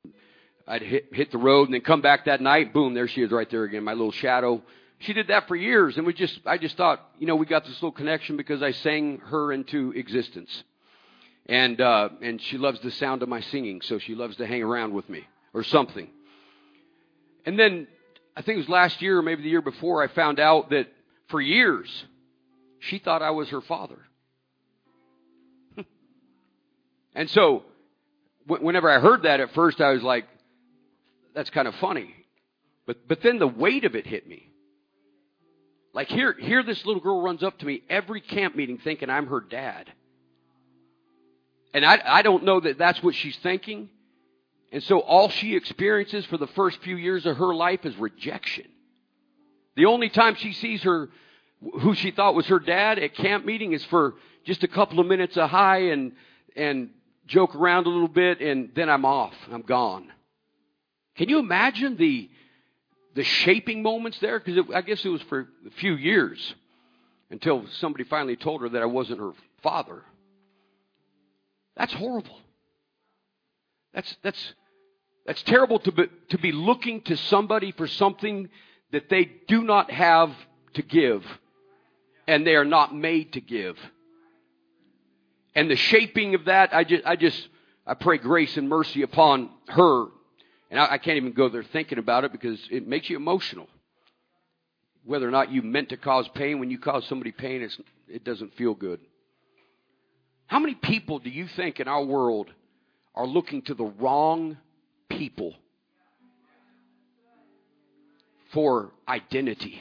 I'd hit the road and then come back that night. Boom, there she is right there again, my little shadow. She did that for years, and I just thought, we got this little connection because I sang her into existence. And she loves the sound of my singing, so she loves to hang around with me or something. And then I think it was last year or maybe the year before, I found out that for years she thought I was her father. And so whenever I heard that at first, I was like, that's kind of funny. But then the weight of it hit me. Like here this little girl runs up to me every camp meeting thinking I'm her dad. And I don't know that that's what she's thinking. And so all she experiences for the first few years of her life is rejection. The only time she sees who she thought was her dad at camp meeting is for just a couple of minutes of hi and joke around a little bit, and then I'm off. I'm gone. Can you imagine the shaping moments there? Because I guess it was for a few years until somebody finally told her that I wasn't her father. That's horrible. That's terrible to be looking to somebody for something that they do not have to give, and they are not made to give. And the shaping of that, I pray grace and mercy upon her. And I can't even go there thinking about it because it makes you emotional. Whether or not you meant to cause pain, when you cause somebody pain, it doesn't feel good. How many people do you think in our world are looking to the wrong people for identity?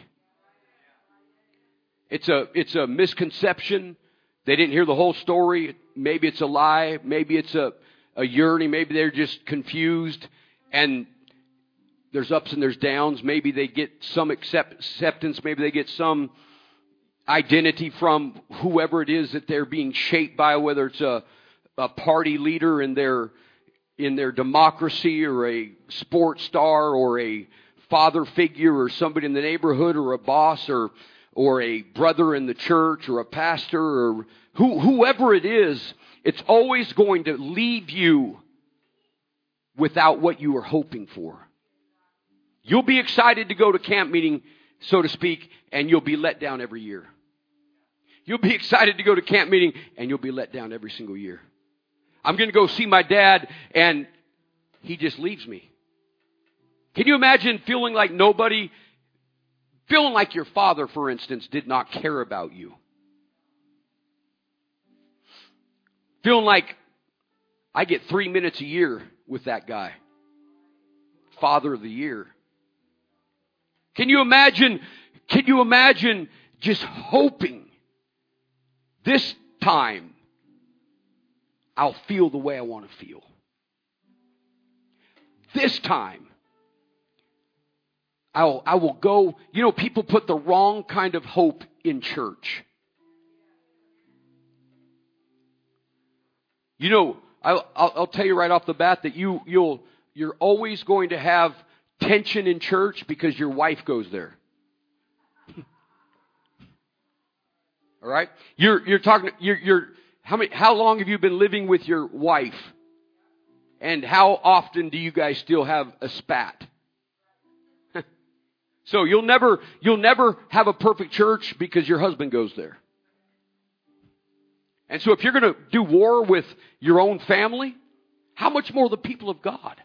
It's a misconception. They didn't hear the whole story. Maybe it's a lie. Maybe it's a yearning. Maybe they're just confused. And there's ups and there's downs. Maybe they get some acceptance. Maybe they get some identity from whoever it is that they're being shaped by, whether it's a party leader in their democracy, or a sports star, or a father figure, or somebody in the neighborhood, or a boss, or a brother in the church, or a pastor, or whoever it is. It's always going to leave you without what you were hoping for. You'll be excited to go to camp meeting, so to speak, and you'll be let down every year. You'll be excited to go to camp meeting, and you'll be let down every single year. I'm going to go see my dad, and he just leaves me. Can you imagine feeling like your father, for instance, did not care about you? Feeling like I get 3 minutes a year with that guy. Father of the year. Can you imagine just hoping this time I'll feel the way I want to feel? This time I will go. People put the wrong kind of hope in church. I'll tell you right off the bat that you're always going to have tension in church because your wife goes there. All right? How long have you been living with your wife? And how often do you guys still have a spat? So you'll never have a perfect church because your husband goes there. And so if you're going to do war with your own family, how much more the people of God?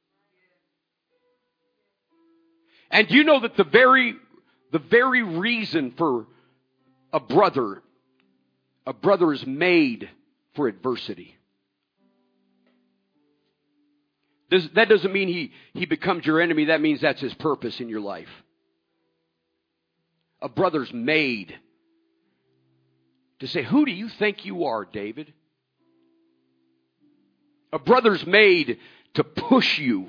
And do you know that the very reason for a brother is made for adversity. That doesn't mean he becomes your enemy. That means that's his purpose in your life. A brother's made to say, who do you think you are, David? A brother's made to push you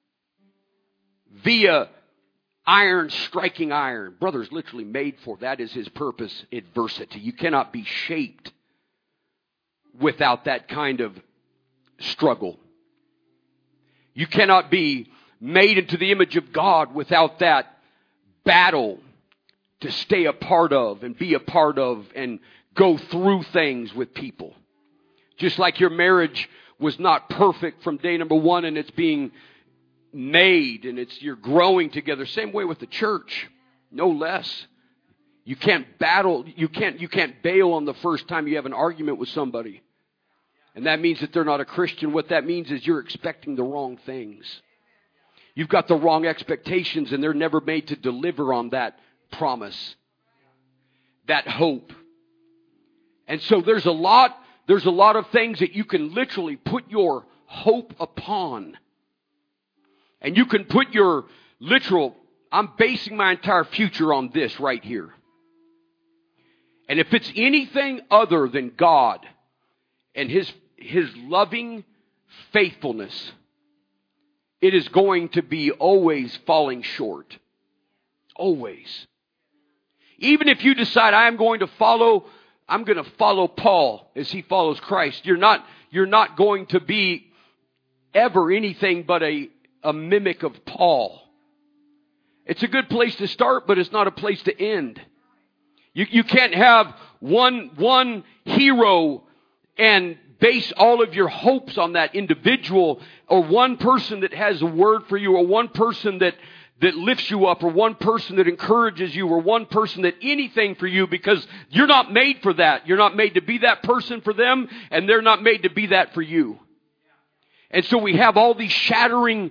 via iron striking iron. Brother's literally made for that is his purpose, adversity. You cannot be shaped without that kind of struggle. You cannot be made into the image of God without that battle to stay a part of and be a part of and go through things with people. Just like your marriage was not perfect from day number one, and it's being made, and you're growing together. Same way with the church, no less. You can't battle, you can't bail on the first time you have an argument with somebody. And that means that they're not a Christian. What that means is you're expecting the wrong things. You've got the wrong expectations, and they're never made to deliver on that promise, that hope. And so there's a lot of things that you can literally put your hope upon. And you can put your literal, I'm basing my entire future on this right here. And if it's anything other than God and His loving faithfulness, it is going to be always falling short. Always. Even if you decide I'm going to follow Paul as he follows Christ, you're not going to be ever anything but a mimic of Paul. It's a good place to start, but it's not a place to end. You can't have one hero and base all of your hopes on that individual, or one person that has a word for you, or one person that lifts you up, or one person that encourages you, or one person that anything for you, because you're not made for that. You're not made to be that person for them, and they're not made to be that for you. And so we have all these shattering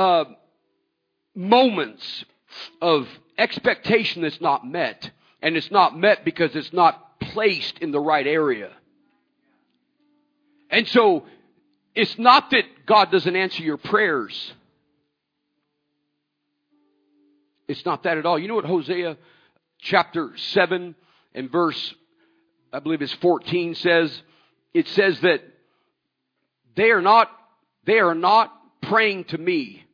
moments of expectation that's not met. And it's not met because it's not placed in the right area. And so it's not that God doesn't answer your prayers. It's not that at all. You know what Hosea chapter 7 and verse, I believe it's 14 says? It says that they are not praying to me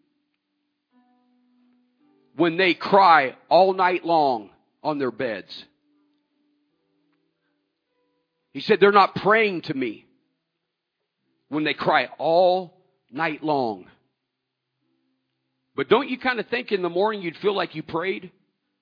when they cry all night long on their beds. He said they're not praying to me when they cry all night long. But don't you kind of think in the morning you'd feel like you prayed?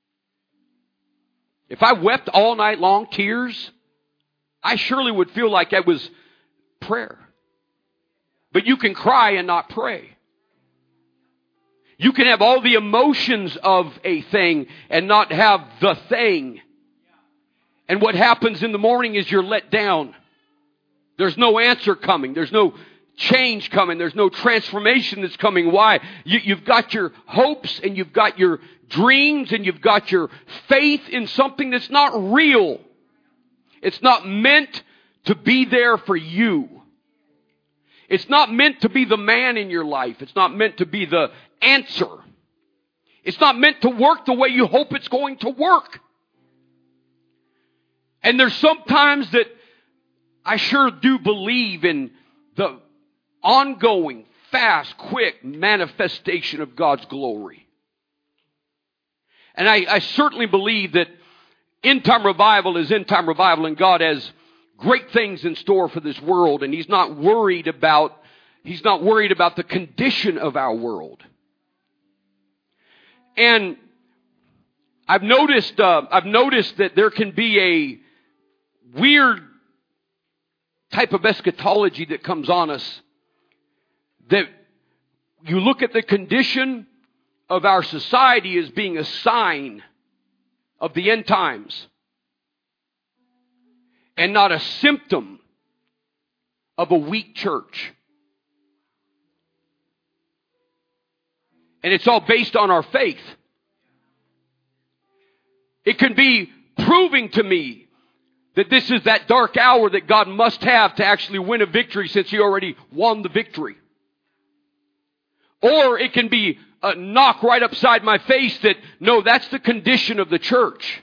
If I wept all night long, tears, I surely would feel like that was prayer. But you can cry and not pray. You can have all the emotions of a thing and not have the thing. And what happens in the morning is you're let down. There's no answer coming. There's no change coming. There's no transformation that's coming. Why? You've got your hopes and you've got your dreams and you've got your faith in something that's not real. It's not meant to be there for you. It's not meant to be the man in your life. It's not meant to be the answer. It's not meant to work the way you hope it's going to work. And there's sometimes that I sure do believe in the ongoing, fast, quick manifestation of God's glory. And I certainly believe that end-time revival is end-time revival, and God has great things in store for this world, and He's not worried about the condition of our world. And I've noticed that there can be a weird type of eschatology that comes on us, that you look at the condition of our society as being a sign of the end times and not a symptom of a weak church. And it's all based on our faith. It can be proving to me that this is that dark hour that God must have to actually win a victory, since He already won the victory. Or it can be a knock right upside my face that, no, that's the condition of the church.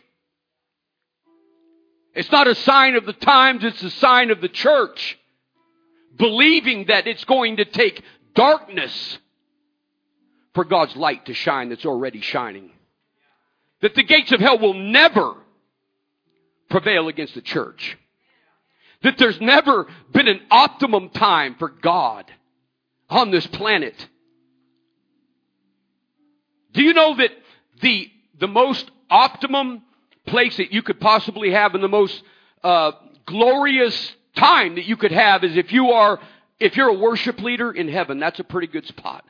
It's not a sign of the times, it's a sign of the church believing that it's going to take darkness for God's light to shine that's already shining. That the gates of hell will never prevail against the church. That there's never been an optimum time for God on this planet. Do you know that the most optimum place that you could possibly have, and the most glorious time that you could have, is if you are if you're a worship leader in heaven, that's a pretty good spot.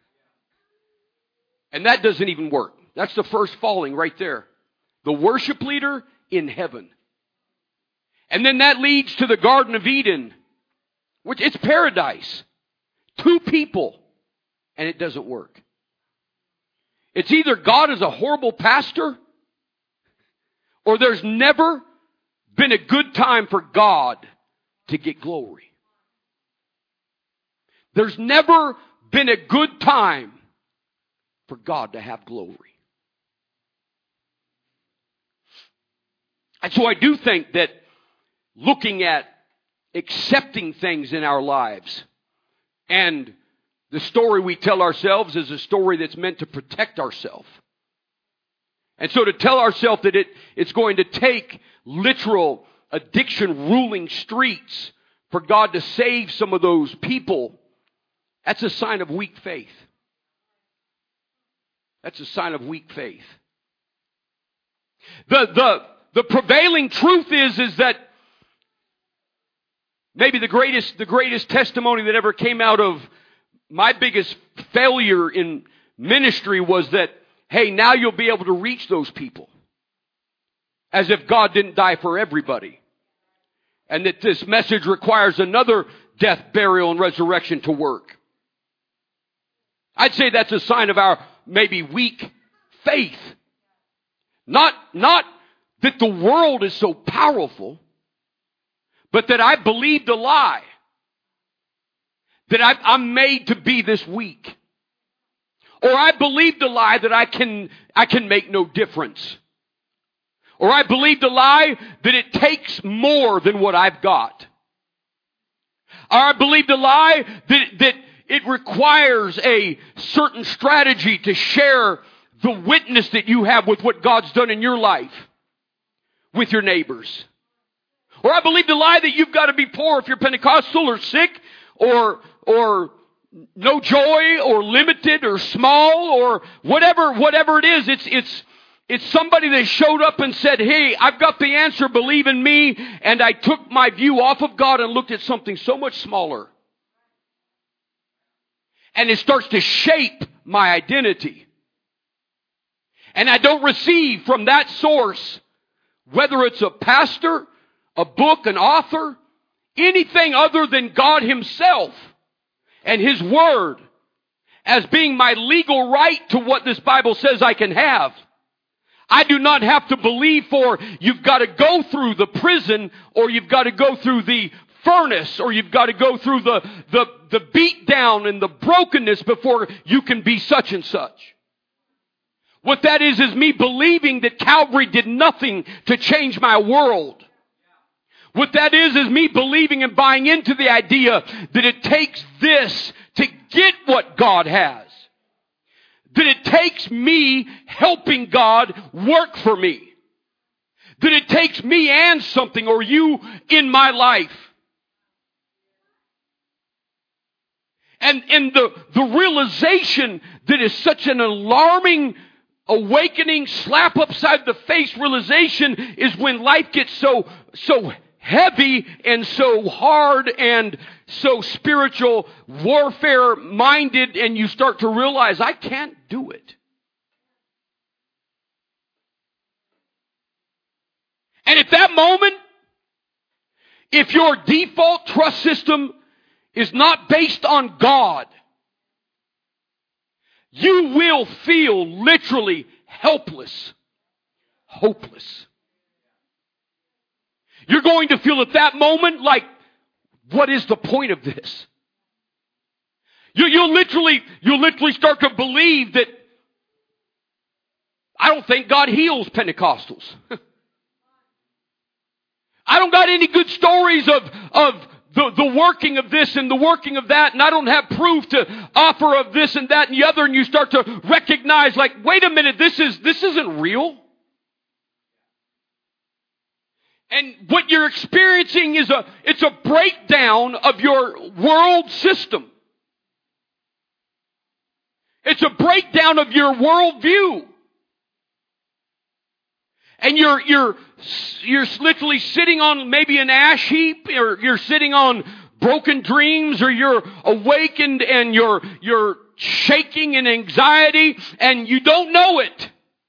And that doesn't even work. That's the first falling right there. The worship leader in heaven. And then that leads to the Garden of Eden, which it's paradise. 2 people, and it doesn't work. It's either God is a horrible pastor, or there's never been a good time for God to get glory. There's never been a good time for God to have glory. And so I do think that looking at accepting things in our lives, and the story we tell ourselves is a story that's meant to protect ourselves. And so to tell ourselves that it's going to take literal addiction ruling streets for God to save some of those people, that's a sign of weak faith. That's a sign of weak faith. The prevailing truth is that maybe the greatest testimony that ever came out of my biggest failure in ministry was that, hey, now you'll be able to reach those people. As if God didn't die for everybody. And that this message requires another death, burial, and resurrection to work. I'd say that's a sign of our maybe weak faith. Not that the world is so powerful, but that I believed a lie. That I'm made to be this weak. Or I believed a lie that I can make no difference. Or I believed a lie that it takes more than what I've got. Or I believed a lie that it requires a certain strategy to share the witness that you have with what God's done in your life with your neighbors. Or I believed a lie that you've got to be poor if you're Pentecostal, or sick, or no joy, or limited, or small, or whatever it is. It's somebody that showed up and said, hey, I've got the answer, believe in me. And I took my view off of God and looked at something so much smaller. And it starts to shape my identity. And I don't receive from that source, whether it's a pastor, a book, an author, anything other than God Himself and His Word as being my legal right to what this Bible says I can have. I do not have to believe for you've got to go through the prison, or you've got to go through the furnace, or you've got to go through the beat down and the brokenness before you can be such and such. What that is me believing that Calvary did nothing to change my world. What that is me believing and buying into the idea that it takes this to get what God has. That it takes me helping God work for me. That it takes me and something, or you in my life. And the realization that is such an alarming, awakening, slap upside the face realization is when life gets so heavy and so hard and so spiritual warfare minded, and you start to realize I can't do it. And at that moment, if your default trust system is not based on God, you will feel literally helpless, hopeless. You're going to feel at that moment like, what is the point of this? You'll literally start to believe that I don't think God heals Pentecostals. I don't got any good stories of the working of this and the working of that, and I don't have proof to offer of this and that and the other, and you start to recognize, like, wait a minute, this isn't real. And what you're experiencing is it's a breakdown of your world system. It's a breakdown of your worldview. And you're literally sitting on maybe an ash heap, or you're sitting on broken dreams, or you're awakened and you're shaking in anxiety and you don't know it.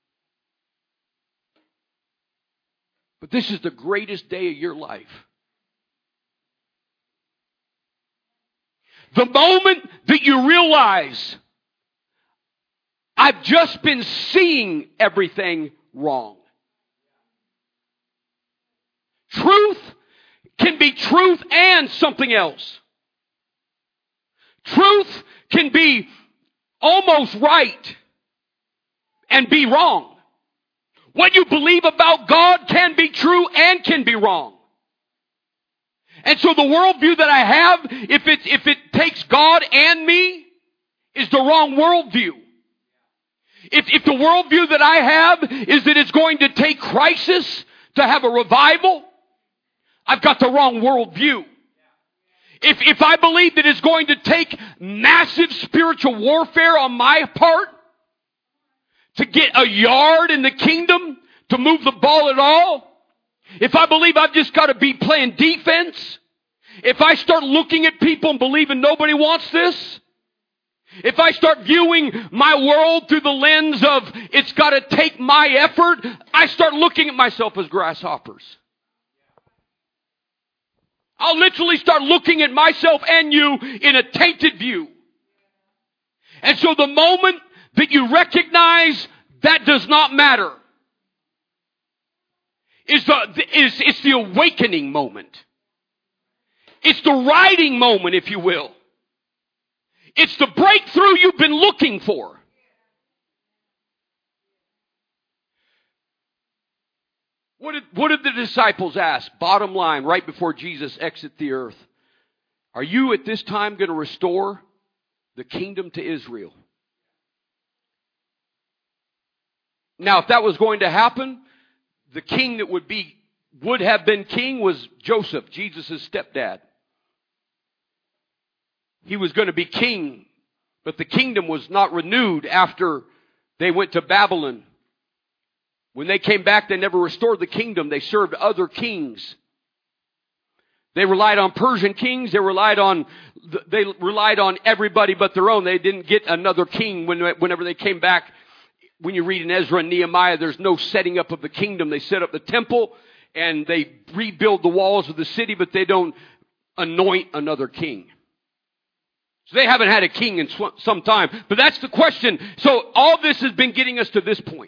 But this is the greatest day of your life. The moment that you realize, I've just been seeing everything wrong. Truth can be truth and something else. Truth can be almost right and be wrong. What you believe about God can be true and can be wrong. And so the worldview that I have, if it takes God and me, is the wrong worldview. If the worldview that I have is that it's going to take crisis to have a revival, I've got the wrong worldview. If I believe that it's going to take massive spiritual warfare on my part to get a yard in the kingdom, to move the ball at all, if I believe I've just got to be playing defense, if I start looking at people and believing nobody wants this, if I start viewing my world through the lens of it's got to take my effort, I start looking at myself as grasshoppers. I'll literally start looking at myself and you in a tainted view. And so the moment that you recognize that does not matter, it's the awakening moment. It's the riding moment, if you will. It's the breakthrough you've been looking for. What did the disciples ask? Bottom line, right before Jesus exits the earth. Are you at this time going to restore the kingdom to Israel? Now, if that was going to happen, the king that would have been king was Joseph, Jesus' stepdad. He was going to be king, but the kingdom was not renewed after they went to Babylon. When they came back, they never restored the kingdom. They served other kings. They relied on Persian kings. They relied on everybody but their own. They didn't get another king whenever they came back. When you read in Ezra and Nehemiah, there's no setting up of the kingdom. They set up the temple and they rebuild the walls of the city, but they don't anoint another king. So they haven't had a king in some time. But that's the question. So all this has been getting us to this point.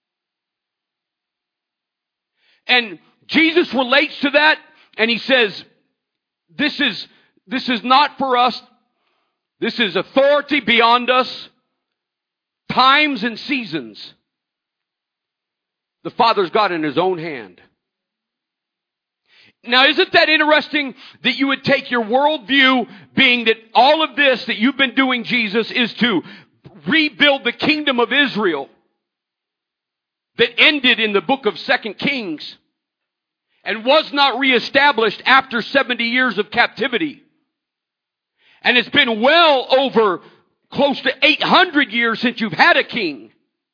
And Jesus relates to that, and he says, this is not for us. This is authority beyond us. Times and seasons. The Father's got in his own hand. Now, isn't that interesting that you would take your worldview, being that all of this that you've been doing, Jesus, is to rebuild the kingdom of Israel that ended in the book of 2 Kings and was not reestablished after 70 years of captivity. And it's been well over close to 800 years since you've had a king.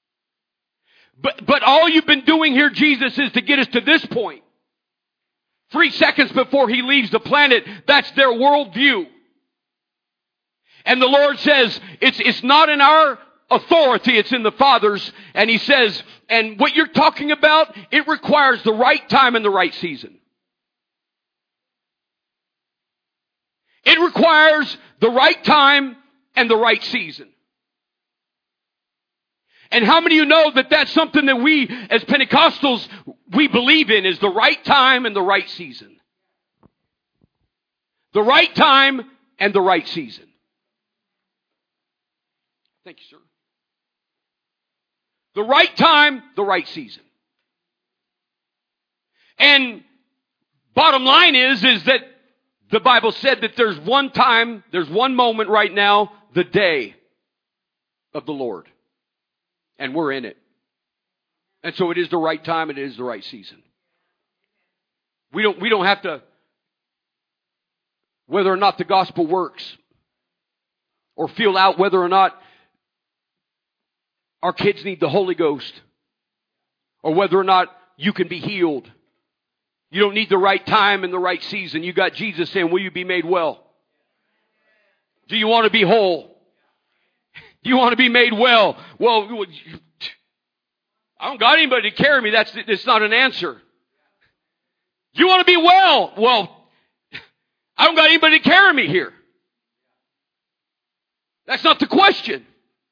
But all you've been doing here, Jesus, is to get us to this point. 3 seconds before he leaves the planet, that's their worldview. And the Lord says, it's not in our authority, it's in the Father's. And he says, and what you're talking about, it requires the right time and the right season. It requires the right time and the right season. And how many of you know that that's something that we, as Pentecostals, we believe in, is the right time and the right season? The right time and the right season. Thank you, sir. The right time, the right season. And bottom line is that the Bible said that there's one time, there's one moment right now, the day of the Lord. And we're in it. And so it is the right time and it is the right season. We don't have to, whether or not the gospel works, or feel out whether or not our kids need the Holy Ghost, or whether or not you can be healed. You don't need the right time and the right season. You got Jesus saying, will you be made well? Do you want to be whole? Do you want to be made well? Well, I don't got anybody to carry me. That's not an answer. Do you want to be well? Well, I don't got anybody to carry me here. That's not the question.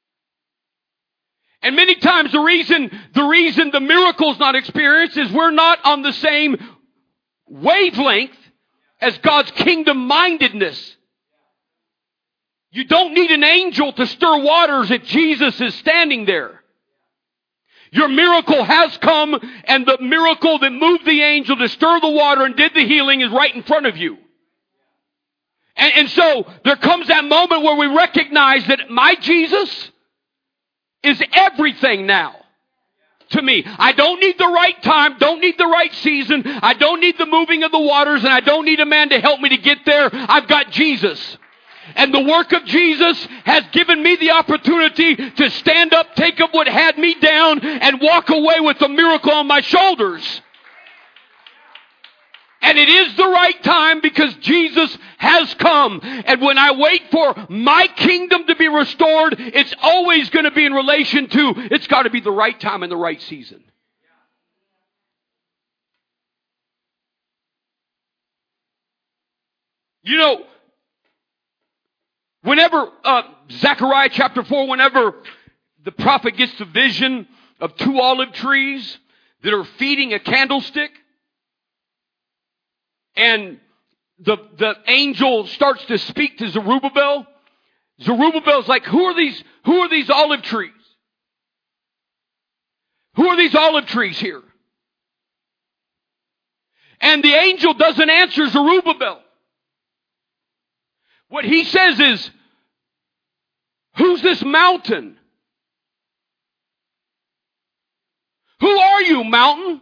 And many times the reason the miracle's not experienced is we're not on the same wavelength as God's kingdom-mindedness. You don't need an angel to stir waters if Jesus is standing there. Your miracle has come, and the miracle that moved the angel to stir the water and did the healing is right in front of you. And so there comes that moment where we recognize that my Jesus is everything now to me. I don't need the right time, don't need the right season, I don't need the moving of the waters, and I don't need a man to help me to get there. I've got Jesus. And the work of Jesus has given me the opportunity to stand up, take up what had me down, and walk away with a miracle on my shoulders. And it is the right time because Jesus has come. And when I wait for my kingdom to be restored, it's always going to be in relation to, it's got to be the right time and the right season. You know, whenever, Zechariah chapter 4, whenever the prophet gets the vision of two olive trees that are feeding a candlestick, and the angel starts to speak to Zerubbabel. Zerubbabel's like, who are these olive trees? Who are these olive trees here? And the angel doesn't answer Zerubbabel. What he says is, who's this mountain? Who are you, mountain?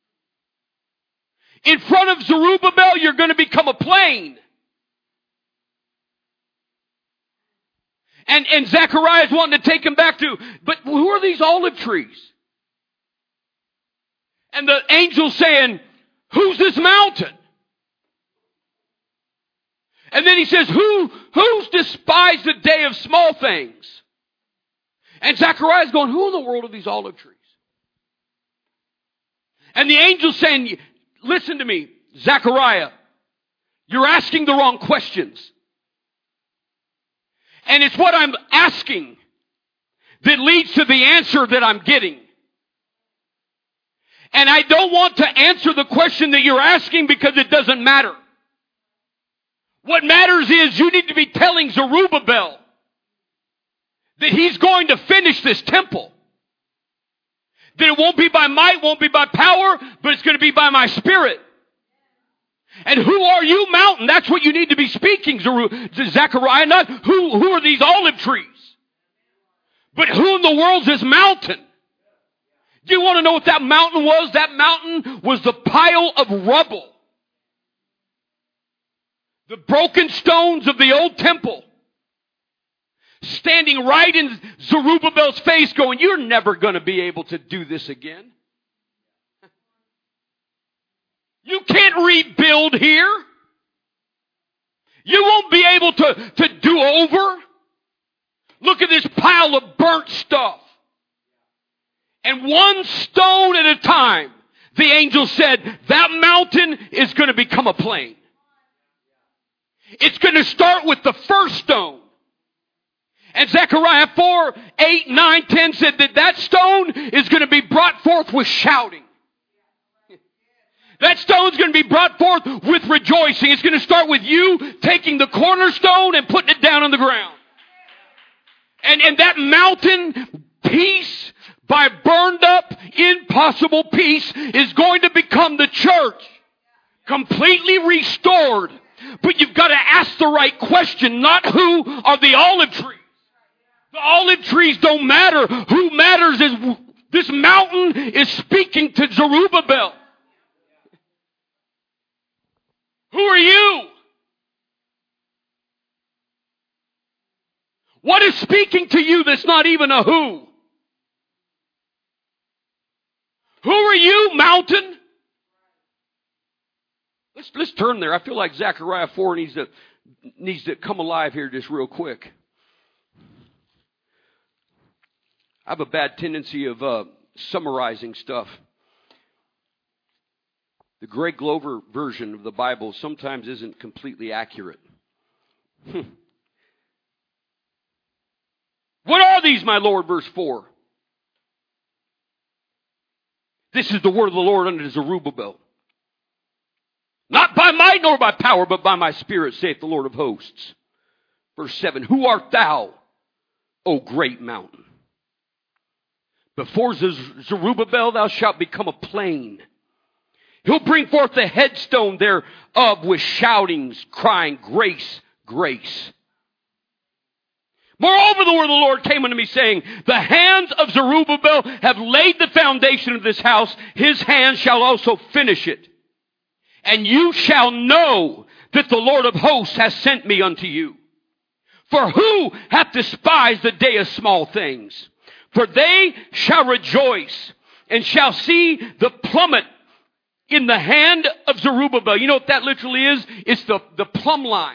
In front of Zerubbabel, you're going to become a plain. And Zechariah's wanting to take him back to, but who are these olive trees? And the angel's saying, who's this mountain? And then he says, who's despised the day of small things? And Zechariah's going, who in the world are these olive trees? And the angel's saying, listen to me, Zechariah, you're asking the wrong questions. And it's what I'm asking that leads to the answer that I'm getting. And I don't want to answer the question that you're asking because it doesn't matter. What matters is you need to be telling Zerubbabel that he's going to finish this temple. That it won't be by might, won't be by power, but it's going to be by my Spirit. And who are you, mountain? That's what you need to be speaking, Zechariah. Not who are these olive trees? But who in the world is this mountain? Do you want to know what that mountain was? That mountain was the pile of rubble. The broken stones of the old temple. Standing right in Zerubbabel's face going, you're never going to be able to do this again. You can't rebuild here. You won't be able to do over. Look at this pile of burnt stuff. And one stone at a time, the angel said, that mountain is going to become a plain. It's going to start with the first stone. And Zechariah 4, 8, 9, 10 said that stone is going to be brought forth with shouting. That stone's going to be brought forth with rejoicing. It's going to start with you taking the cornerstone and putting it down on the ground. And that mountain, piece by burned up, impossible piece, is going to become the church. Completely restored. But you've got to ask the right question, not who are the olive trees. The olive trees don't matter. Who matters is this mountain is speaking to Zerubbabel. Who are you? What is speaking to you that's not even a who? Who are you, mountain? Let's turn there. I feel like Zechariah 4 needs to come alive here just real quick. I have a bad tendency of summarizing stuff. The Greg Glover version of the Bible sometimes isn't completely accurate. What are these, my Lord? Verse 4. This is the word of the Lord unto Zerubbabel. Not by might nor by power, but by my Spirit, saith the Lord of hosts. Verse 7. Who art thou, O great mountain? Before Zerubbabel thou shalt become a plain. He'll bring forth the headstone thereof with shoutings, crying, grace, grace. Moreover, the word of the Lord came unto me, saying, the hands of Zerubbabel have laid the foundation of this house. His hands shall also finish it. And you shall know that the Lord of hosts has sent me unto you. For who hath despised the day of small things? For they shall rejoice and shall see the plummet in the hand of Zerubbabel. You know what that literally is? It's the plumb line.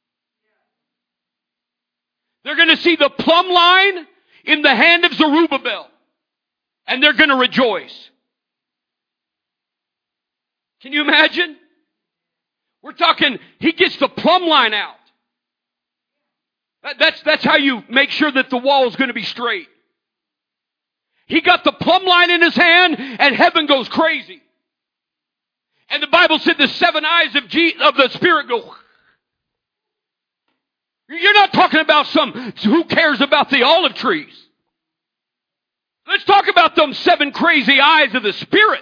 They're going to see the plumb line in the hand of Zerubbabel. And they're going to rejoice. Can you imagine? We're talking, he gets the plumb line out. That's how you make sure that the wall is going to be straight. He got the plumb line in his hand and heaven goes crazy. And the Bible said the seven eyes of the Spirit go. You're not talking about who cares about the olive trees. Let's talk about them seven crazy eyes of the Spirit.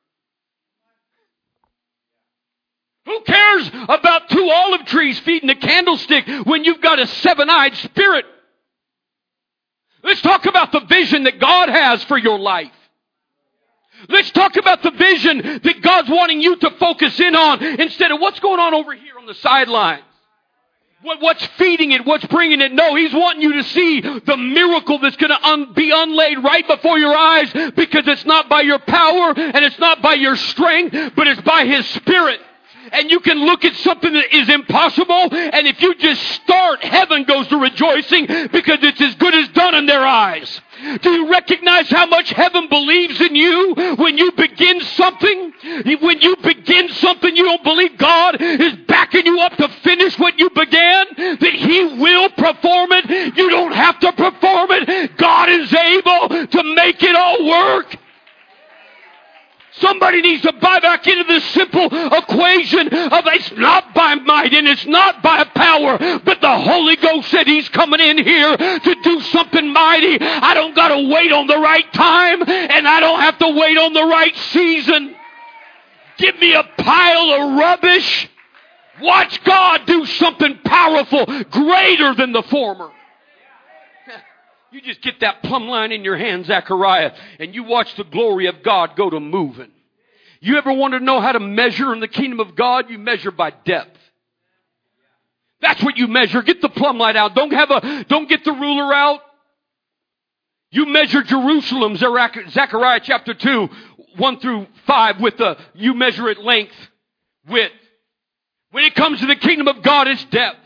Who cares about two olive trees feeding a candlestick when you've got a seven-eyed Spirit? Let's talk about the vision that God has for your life. Let's talk about the vision that God's wanting you to focus in on instead of what's going on over here on the sidelines. What's feeding it? What's bringing it? No, He's wanting you to see the miracle that's going to be unlaid right before your eyes, because it's not by your power and it's not by your strength, but it's by His Spirit. And you can look at something that is impossible, and if you just start, heaven goes to rejoicing because it's as good as done in their eyes. Do you recognize how much heaven believes in you when you begin something? When you begin something, you don't believe God is backing you up to finish what you began? That He will perform it. You don't have to perform it. God is able to make it all work. Somebody needs to buy back into this simple equation of it's not by might and it's not by power, but the Holy Ghost said He's coming in here to do something mighty. I don't got to wait on the right time, and I don't have to wait on the right season. Give me a pile of rubbish. Watch God do something powerful, greater than the former. You just get that plumb line in your hand, Zechariah, and you watch the glory of God go to moving. You ever want to know how to measure in the kingdom of God? You measure by depth. That's what you measure. Get the plumb line out. Don't get the ruler out. You measure Jerusalem, Zechariah chapter 2, 1 through 5, you measure it length, width. When it comes to the kingdom of God, it's depth.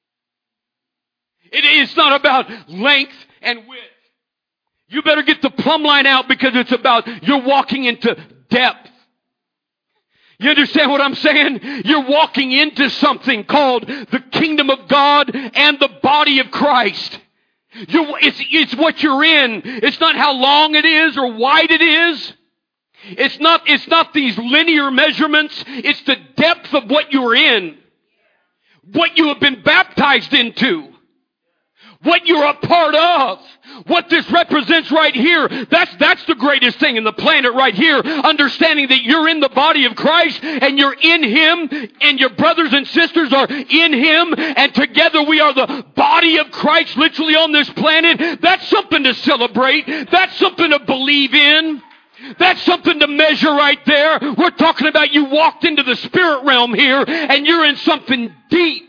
It's not about length and width. You better get the plumb line out, because it's about you're walking into depth. You understand what I'm saying? You're walking into something called the kingdom of God and the body of Christ. It's what you're in. It's not how long it is or wide it is. It's not these linear measurements. It's the depth of what you're in. What you have been baptized into. What you're a part of. What this represents right here. That's the greatest thing in the planet right here. Understanding that you're in the body of Christ and you're in Him and your brothers and sisters are in Him, and together we are the body of Christ literally on this planet. That's something to celebrate. That's something to believe in. That's something to measure right there. We're talking about you walked into the spirit realm here and you're in something deep.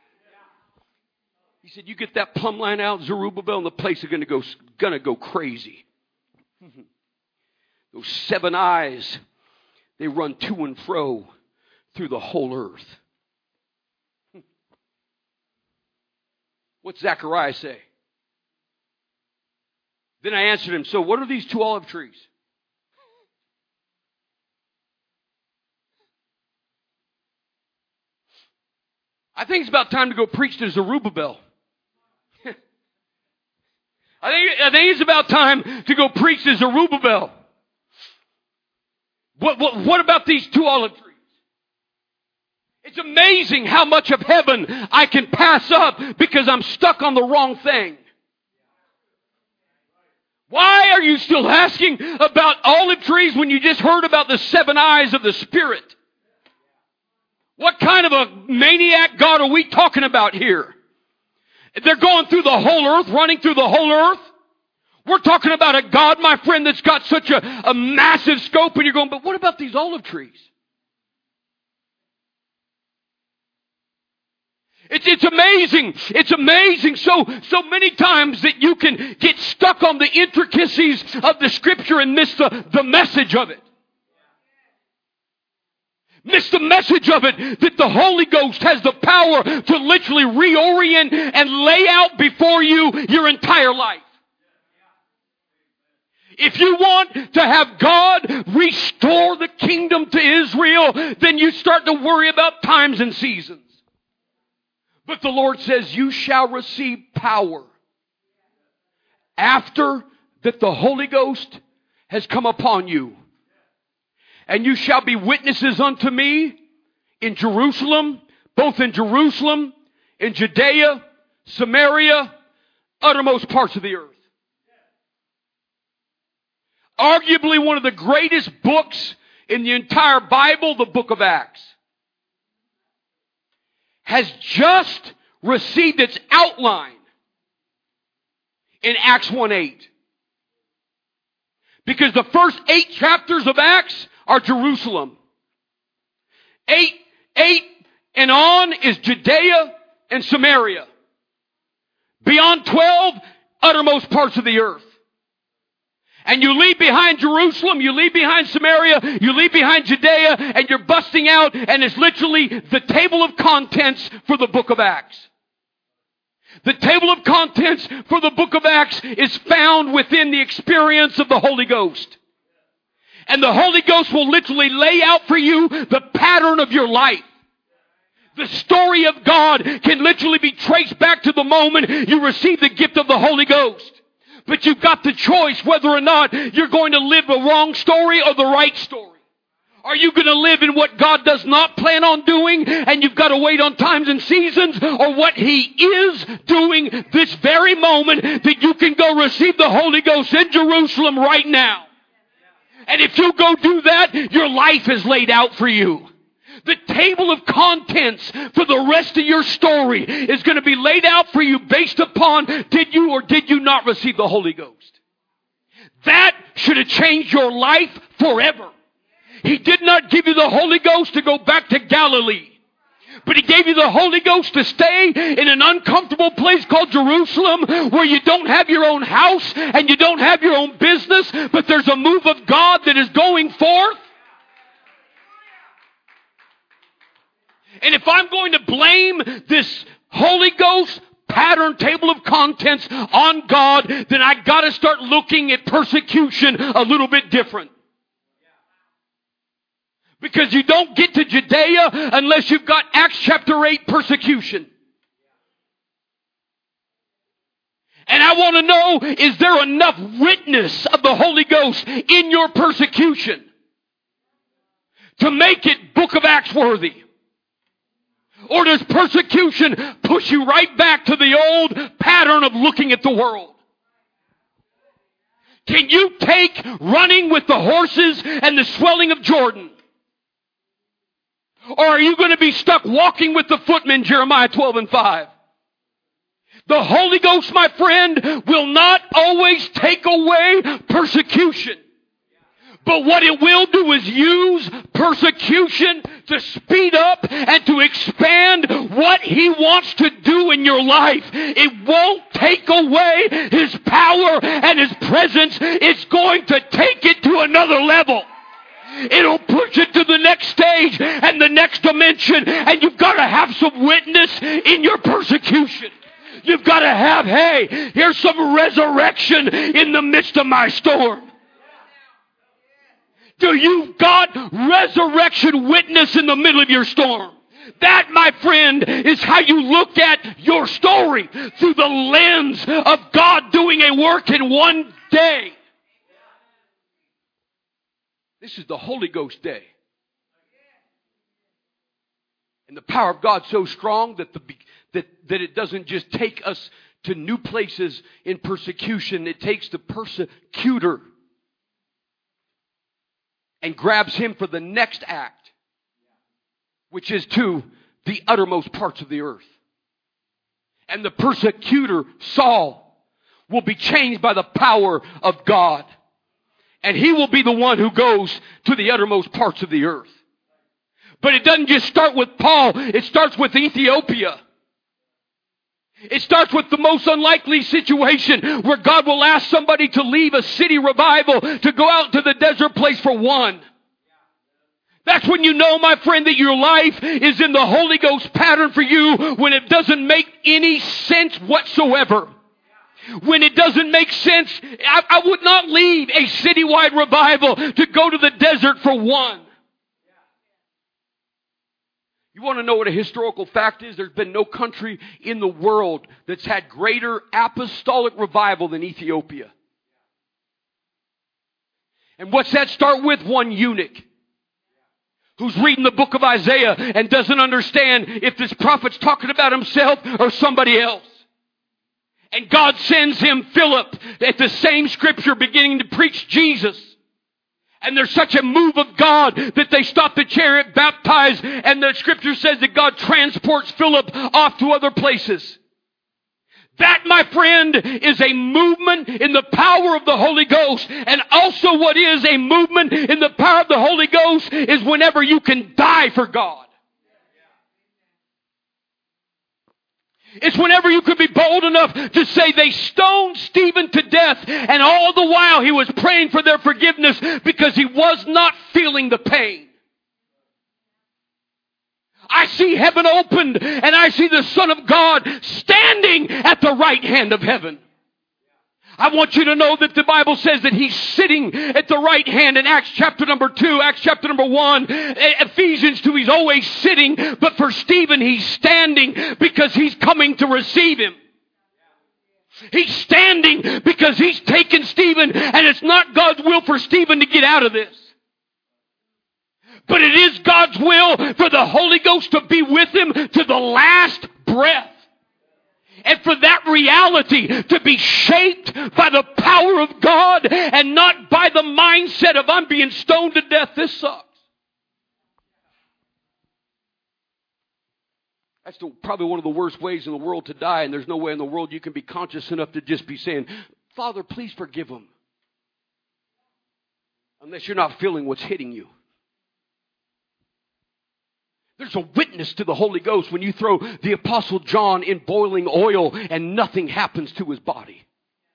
He said, you get that plumb line out, Zerubbabel, and the place is going to go crazy. Those seven eyes, they run to and fro through the whole earth. What's Zechariah say? Then I answered him, so what are these 2 olive trees? I think it's about time to go preach to Zerubbabel. I think it's about time to go preach to Zerubbabel. What about these 2 olive trees? It's amazing how much of heaven I can pass up because I'm stuck on the wrong thing. Why are you still asking about olive trees when you just heard about the 7 eyes of the Spirit? What kind of a maniac God are we talking about here? They're going through the whole earth, running through the whole earth. We're talking about a God, my friend, that's got such a massive scope, and you're going, but what about these olive trees? It's amazing. It's amazing so many times that you can get stuck on the intricacies of the Scripture and miss the message of it. Miss the message of it that the Holy Ghost has the power to literally reorient and lay out before you your entire life. If you want to have God restore the kingdom to Israel, then you start to worry about times and seasons. But the Lord says, you shall receive power after that the Holy Ghost has come upon you. And you shall be witnesses unto me in Jerusalem, both in Jerusalem, in Judea, Samaria, uttermost parts of the earth. Arguably one of the greatest books in the entire Bible, the book of Acts, has just received its outline in Acts 1:8. Because the first 8 chapters of Acts are Jerusalem. 8 and on is Judea and Samaria. Beyond 12, uttermost parts of the earth. And you leave behind Jerusalem, you leave behind Samaria, you leave behind Judea, and you're busting out, and it's literally the table of contents for the book of Acts. The table of contents for the book of Acts is found within the experience of the Holy Ghost. And the Holy Ghost will literally lay out for you the pattern of your life. The story of God can literally be traced back to the moment you receive the gift of the Holy Ghost. But you've got the choice whether or not you're going to live the wrong story or the right story. Are you going to live in what God does not plan on doing and you've got to wait on times and seasons, or what He is doing this very moment that you can go receive the Holy Ghost in Jerusalem right now? And if you go do that, your life is laid out for you. The table of contents for the rest of your story is going to be laid out for you based upon did you or did you not receive the Holy Ghost. That should have changed your life forever. He did not give you the Holy Ghost to go back to Galilee. But He gave you the Holy Ghost to stay in an uncomfortable place called Jerusalem, where you don't have your own house and you don't have your own business, but there's a move of God that is going forth. And if I'm going to blame this Holy Ghost pattern table of contents on God, then I got to start looking at persecution a little bit different. Because you don't get to Judea unless you've got Acts chapter 8 persecution. And I want to know, is there enough witness of the Holy Ghost in your persecution to make it Book of Acts worthy? Or does persecution push you right back to the old pattern of looking at the world? Can you take running with the horses and the swelling of Jordan? Or are you going to be stuck walking with the footmen, Jeremiah 12:5? The Holy Ghost, my friend, will not always take away persecution. But what it will do is use persecution to speed up and to expand what He wants to do in your life. It won't take away His power and His presence. It's going to take it to another level. It'll push it to the next stage and the next dimension. And you've got to have some witness in your persecution. You've got to have, hey, here's some resurrection in the midst of my storm. Do you got resurrection witness in the middle of your storm? That, my friend, is how you look at your story, through the lens of God doing a work in one day. This is the Holy Ghost day. And the power of God so strong that it doesn't just take us to new places in persecution. It takes the persecutor and grabs him for the next act, which is to the uttermost parts of the earth. And the persecutor, Saul, will be changed by the power of God. And he will be the one who goes to the uttermost parts of the earth. But it doesn't just start with Paul. It starts with Ethiopia. It starts with the most unlikely situation where God will ask somebody to leave a city revival to go out to the desert place for one. That's when you know, my friend, that your life is in the Holy Ghost pattern for you, when it doesn't make any sense whatsoever. When it doesn't make sense, I would not leave a citywide revival to go to the desert for one. You want to know what a historical fact is? There's been no country in the world that's had greater apostolic revival than Ethiopia. And what's that start with? One eunuch who's reading the book of Isaiah and doesn't understand if this prophet's talking about himself or somebody else. And God sends him Philip at the same scripture, beginning to preach Jesus. And there's such a move of God that they stop the chariot, baptize, and the scripture says that God transports Philip off to other places. That, my friend, is a movement in the power of the Holy Ghost. And also what is a movement in the power of the Holy Ghost is whenever you can die for God. It's whenever you could be bold enough to say they stoned Stephen to death, and all the while he was praying for their forgiveness because he was not feeling the pain. I see heaven opened, and I see the Son of God standing at the right hand of heaven. I want you to know that the Bible says that He's sitting at the right hand in Acts chapter number 2, Acts chapter number 1, Ephesians 2, He's always sitting. But for Stephen, He's standing because He's coming to receive him. He's standing because He's taken Stephen, and it's not God's will for Stephen to get out of this. But it is God's will for the Holy Ghost to be with him to the last breath. And for that reality to be shaped by the power of God and not by the mindset of I'm being stoned to death, this sucks. That's probably one of the worst ways in the world to die, and there's no way in the world you can be conscious enough to just be saying, Father, please forgive them. Unless you're not feeling what's hitting you. There's a witness to the Holy Ghost when you throw the Apostle John in boiling oil and nothing happens to his body.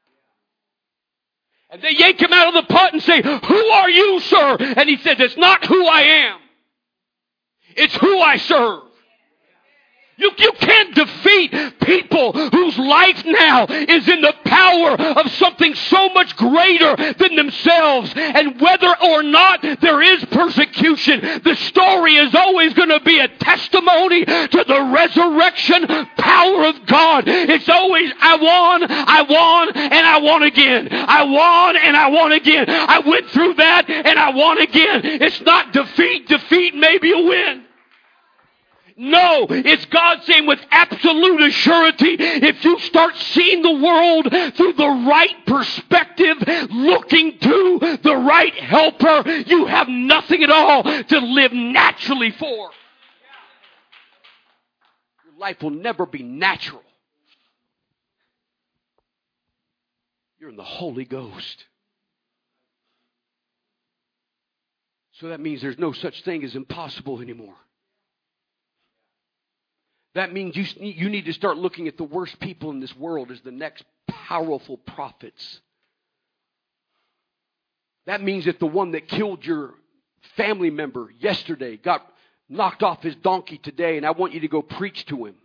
And they yank him out of the pot and say, who are you, sir? And he says, it's not who I am. It's who I serve. You can't defeat people whose life now is in the power of something so much greater than themselves. And whether or not there is persecution, the story is always going to be a testimony to the resurrection power of God. It's always, I won, and I won again. I won, and I won again. I went through that, and I won again. It's not defeat. Defeat may be a win. No, it's God saying with absolute assurity, if you start seeing the world through the right perspective, looking to the right helper, you have nothing at all to live naturally for. Your life will never be natural. You're in the Holy Ghost. So that means there's no such thing as impossible anymore. That means you need to start looking at the worst people in this world as the next powerful prophets. That means that the one that killed your family member yesterday got knocked off his donkey today, and I want you to go preach to him.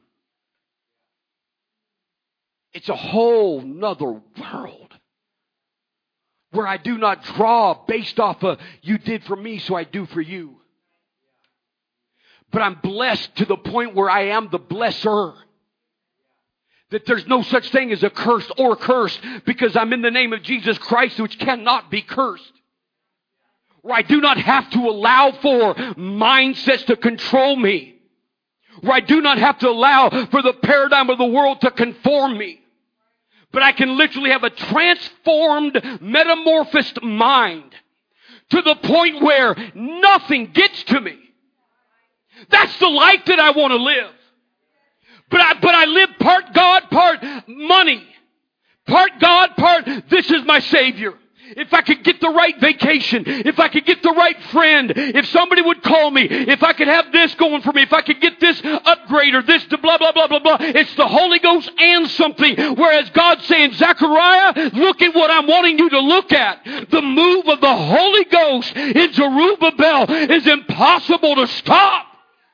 It's a whole nother world where I do not draw based off of you did for me, so I do for you. But I'm blessed to the point where I am the blesser. That there's no such thing as a curse or curse, because I'm in the name of Jesus Christ, which cannot be cursed. Where I do not have to allow for mindsets to control me. Where I do not have to allow for the paradigm of the world to conform me. But I can literally have a transformed, metamorphosed mind to the point where nothing gets to me. That's the life that I want to live. But I live part God, part money. Part God, part this is my Savior. If I could get the right vacation, if I could get the right friend, if somebody would call me, if I could have this going for me, if I could get this upgrade or this to blah, blah, blah, blah, blah. It's the Holy Ghost and something. Whereas God's saying, Zechariah, look at what I'm wanting you to look at. The move of the Holy Ghost in Zerubbabel is impossible to stop.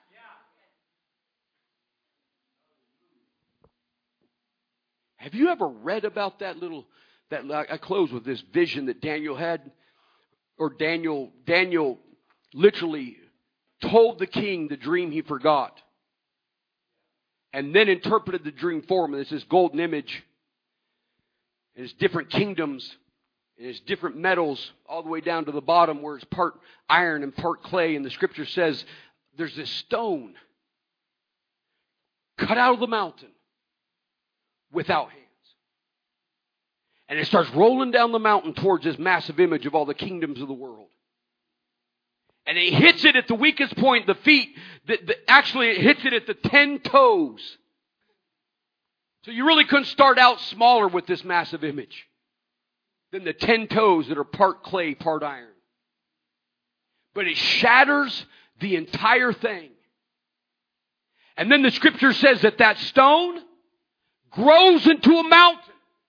Have you ever read about that I close with this vision that Daniel had? Or Daniel literally told the king the dream he forgot. And then interpreted the dream for him. And it's this golden image. And it's different kingdoms. And it's different metals all the way down to the bottom where it's part iron and part clay. And the scripture says there's this stone cut out of the mountain without hands. And it starts rolling down the mountain towards this massive image of all the kingdoms of the world. And it hits it at the weakest point, the feet. Actually, it hits it at the 10 toes. So you really couldn't start out smaller with this massive image than the 10 toes that are part clay, part iron. But it shatters the entire thing. And then the scripture says that stone grows into a mountain.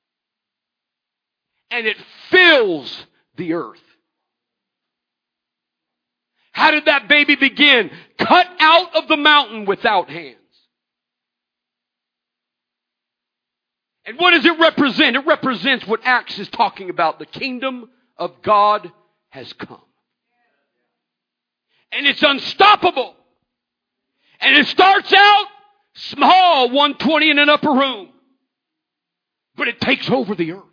And it fills the earth. How did that baby begin? Cut out of the mountain without hands. And what does it represent? It represents what Acts is talking about. The kingdom of God has come. And it's unstoppable. And it starts out small, 120 in an upper room. But it takes over the earth.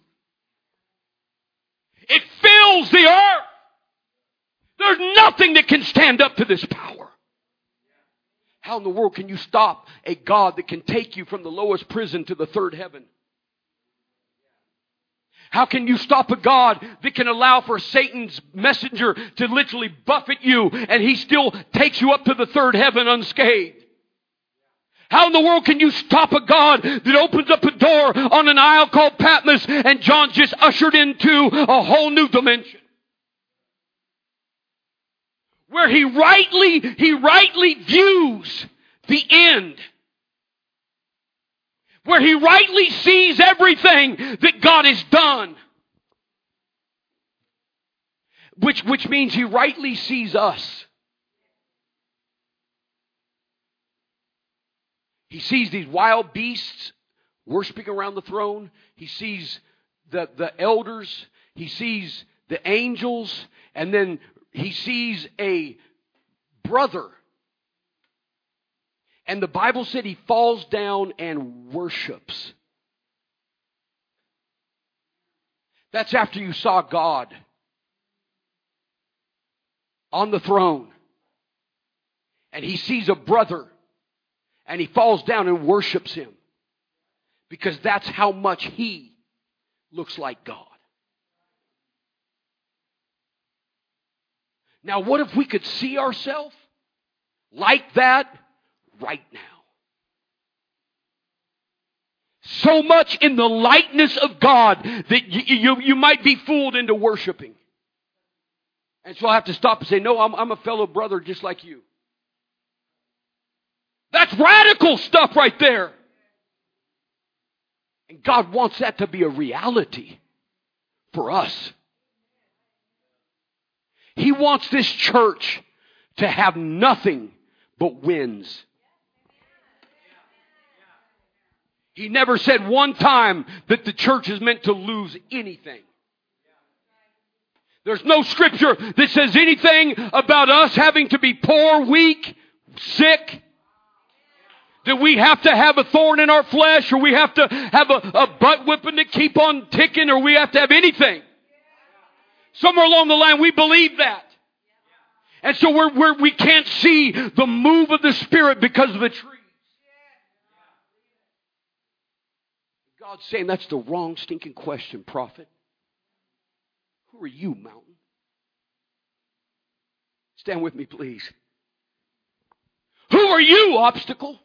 It fills the earth. There's nothing that can stand up to this power. How in the world can you stop a God that can take you from the lowest prison to the third heaven? How can you stop a God that can allow for Satan's messenger to literally buffet you and he still takes you up to the third heaven unscathed? How in the world can you stop a God that opens up a door on an isle called Patmos and John's just ushered into a whole new dimension? Where he rightly views the end. Where he rightly sees everything that God has done. Which means he rightly sees us. He sees these wild beasts worshiping around the throne. He sees the elders. He sees the angels. And then he sees a brother. And the Bible said he falls down and worships. That's after you saw God on the throne. And he sees a brother. And he falls down and worships him. Because that's how much he looks like God. Now, what if we could see ourselves like that right now? So much in the likeness of God that you might be fooled into worshiping. And so I have to stop and say, no, I'm a fellow brother just like you. That's radical stuff right there. And God wants that to be a reality for us. He wants this church to have nothing but wins. He never said one time that the church is meant to lose anything. There's no scripture that says anything about us having to be poor, weak, sick. That we have to have a thorn in our flesh, or we have to have a butt whipping to keep on ticking, or we have to have anything. Somewhere along the line we believe that. And so we can't see the move of the Spirit because of the trees. God's saying that's the wrong stinking question, prophet. Who are you, mountain? Stand with me, please. Who are you, obstacle?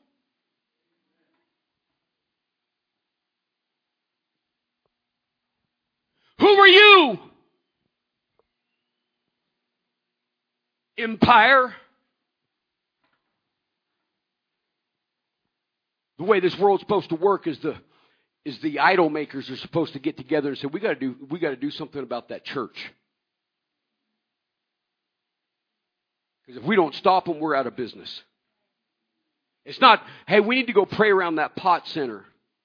Who are you, empire? The way this world's supposed to work is the idol makers are supposed to get together and say, we got to do something about that church. Because if we don't stop them, we're out of business. It's not, hey, we need to go pray around that pot center.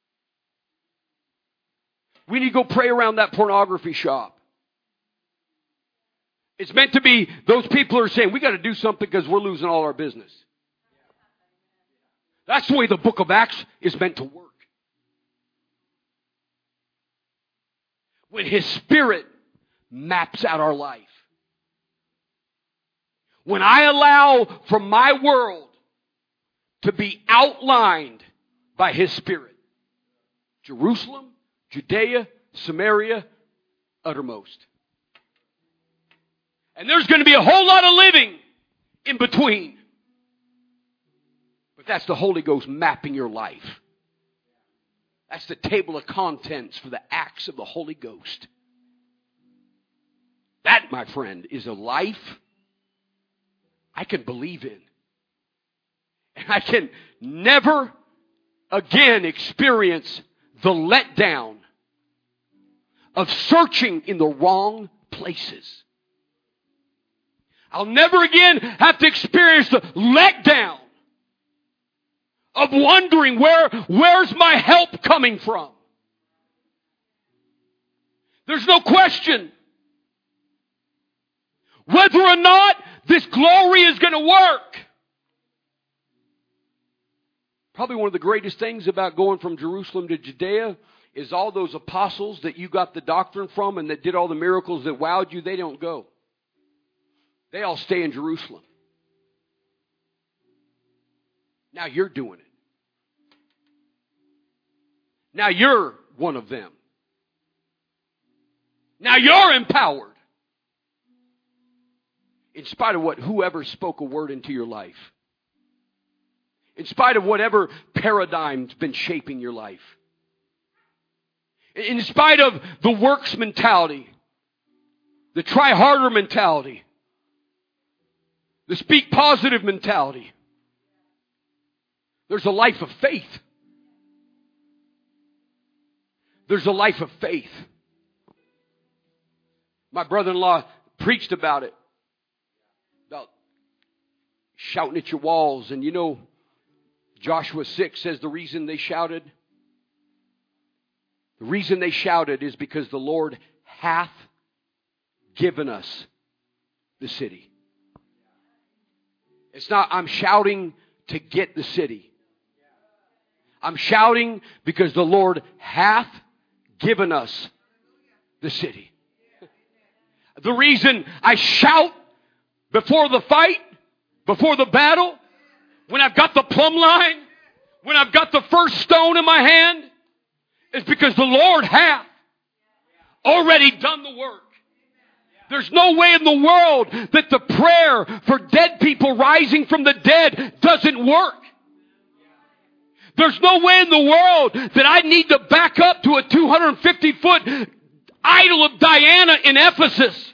We need to go pray around that pornography shop. It's meant to be those people are saying, we got to do something because we're losing all our business. That's the way the book of Acts is meant to work. When His Spirit maps out our life. When I allow for my world to be outlined by His Spirit. Jerusalem, Judea, Samaria, uttermost. And there's going to be a whole lot of living in between. But that's the Holy Ghost mapping your life. That's the table of contents for the acts of the Holy Ghost. That, my friend, is a life I can believe in. And I can never again experience the letdown of searching in the wrong places. I'll never again have to experience the letdown of wondering where's my help coming from. There's no question whether or not this glory is going to work. Probably one of the greatest things about going from Jerusalem to Judea is all those apostles that you got the doctrine from and that did all the miracles that wowed you, they don't go. They all stay in Jerusalem. Now you're doing it. Now you're one of them. Now you're empowered. In spite of whoever spoke a word into your life. In spite of whatever paradigm's been shaping your life. In spite of the works mentality. The try harder mentality. The speak positive mentality. There's a life of faith. There's a life of faith. My brother-in-law preached about it. About shouting at your walls. And you know, Joshua 6 says the reason they shouted. The reason they shouted is because the Lord hath given us the city. It's not, I'm shouting to get the city. I'm shouting because the Lord hath given us the city. The reason I shout before the fight, before the battle, when I've got the plumb line, when I've got the first stone in my hand, is because the Lord hath already done the work. There's no way in the world that the prayer for dead people rising from the dead doesn't work. There's no way in the world that I need to back up to a 250-foot idol of Diana in Ephesus.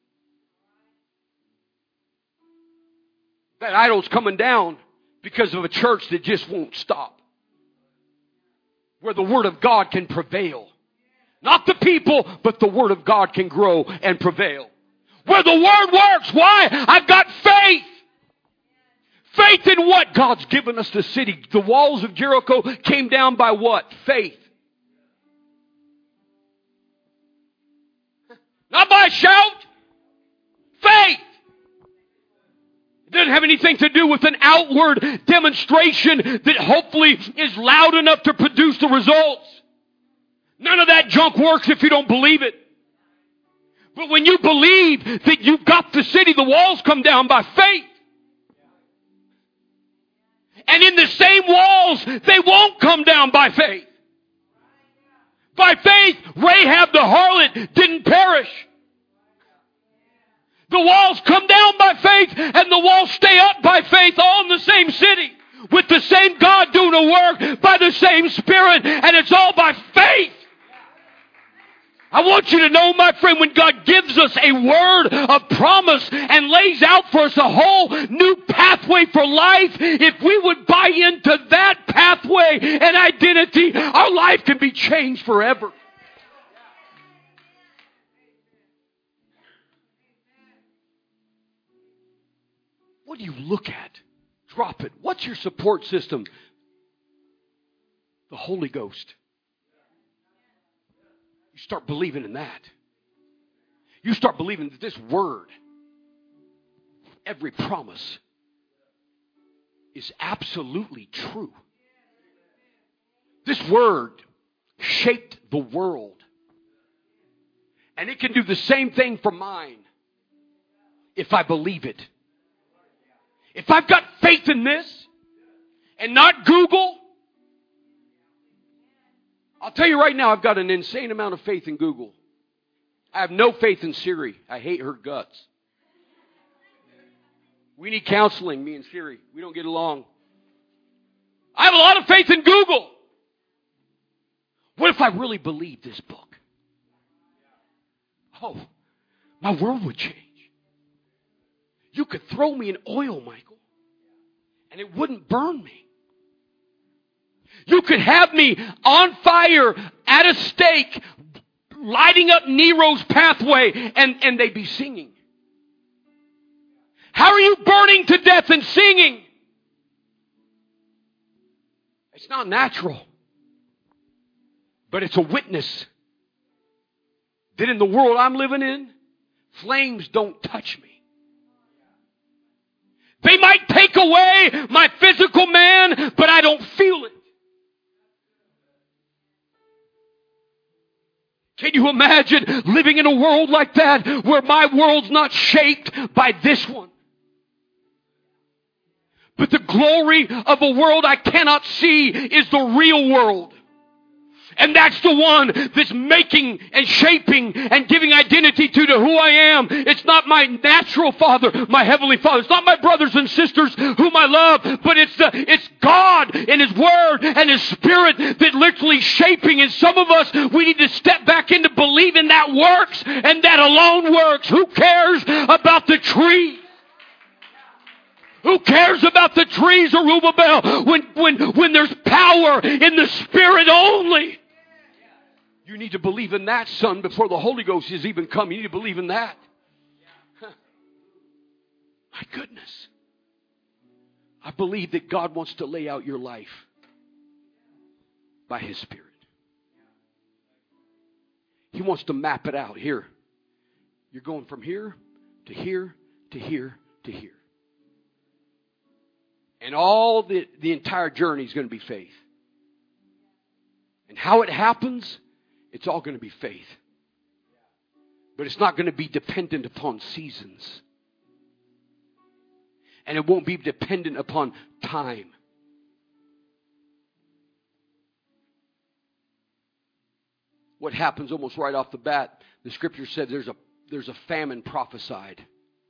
That idol's coming down because of a church that just won't stop. Where the Word of God can prevail. Not the people, but the Word of God can grow and prevail. Where the Word works. Why? I've got faith. Faith in what? God's given us the city. The walls of Jericho came down by what? Faith. Not by a shout. Faith. It doesn't have anything to do with an outward demonstration that hopefully is loud enough to produce the results. None of that junk works if you don't believe it. But when you believe that you've got the city, the walls come down by faith. And in the same walls, they won't come down by faith. By faith, Rahab the harlot didn't perish. The walls come down by faith, and the walls stay up by faith, all in the same city, with the same God doing a work, by the same Spirit, and it's all by faith. I want you to know, my friend, when God gives us a word of promise and lays out for us a whole new pathway for life, if we would buy into that pathway and identity, our life can be changed forever. What do you look at? Drop it. What's your support system? The Holy Ghost. You start believing in that. You start believing that this word, every promise, is absolutely true. This word shaped the world. And it can do the same thing for mine if I believe it. If I've got faith in this and not Google, I'll tell you right now, I've got an insane amount of faith in Google. I have no faith in Siri. I hate her guts. We need counseling, me and Siri. We don't get along. I have a lot of faith in Google. What if I really believed this book? Oh, my world would change. You could throw me in oil, Michael, and it wouldn't burn me. You could have me on fire at a stake, lighting up Nero's pathway, and they'd be singing. How are you burning to death and singing? It's not natural. But it's a witness that in the world I'm living in, flames don't touch me. They might take away my physical man, but I don't feel it. Can you imagine living in a world like that where my world's not shaped by this one? But the glory of a world I cannot see is the real world. And that's the one that's making and shaping and giving identity to who I am. It's not my natural father, my heavenly Father. It's not my brothers and sisters whom I love, but it's God and His Word and His Spirit that literally shaping. And some of us, we need to step back into believing that works and that alone works. Who cares about the trees? Who cares about the trees, Zerubbabel, when there's power in the Spirit only? You need to believe in that, son, before the Holy Ghost has even come. You need to believe in that. My goodness. I believe that God wants to lay out your life by His Spirit. He wants to map it out. Here. You're going from here to here to here to here. And all the entire journey is going to be faith. And how it happens, it's all going to be faith. But it's not going to be dependent upon seasons. And it won't be dependent upon time. What happens almost right off the bat, the Scripture said there's a famine prophesied.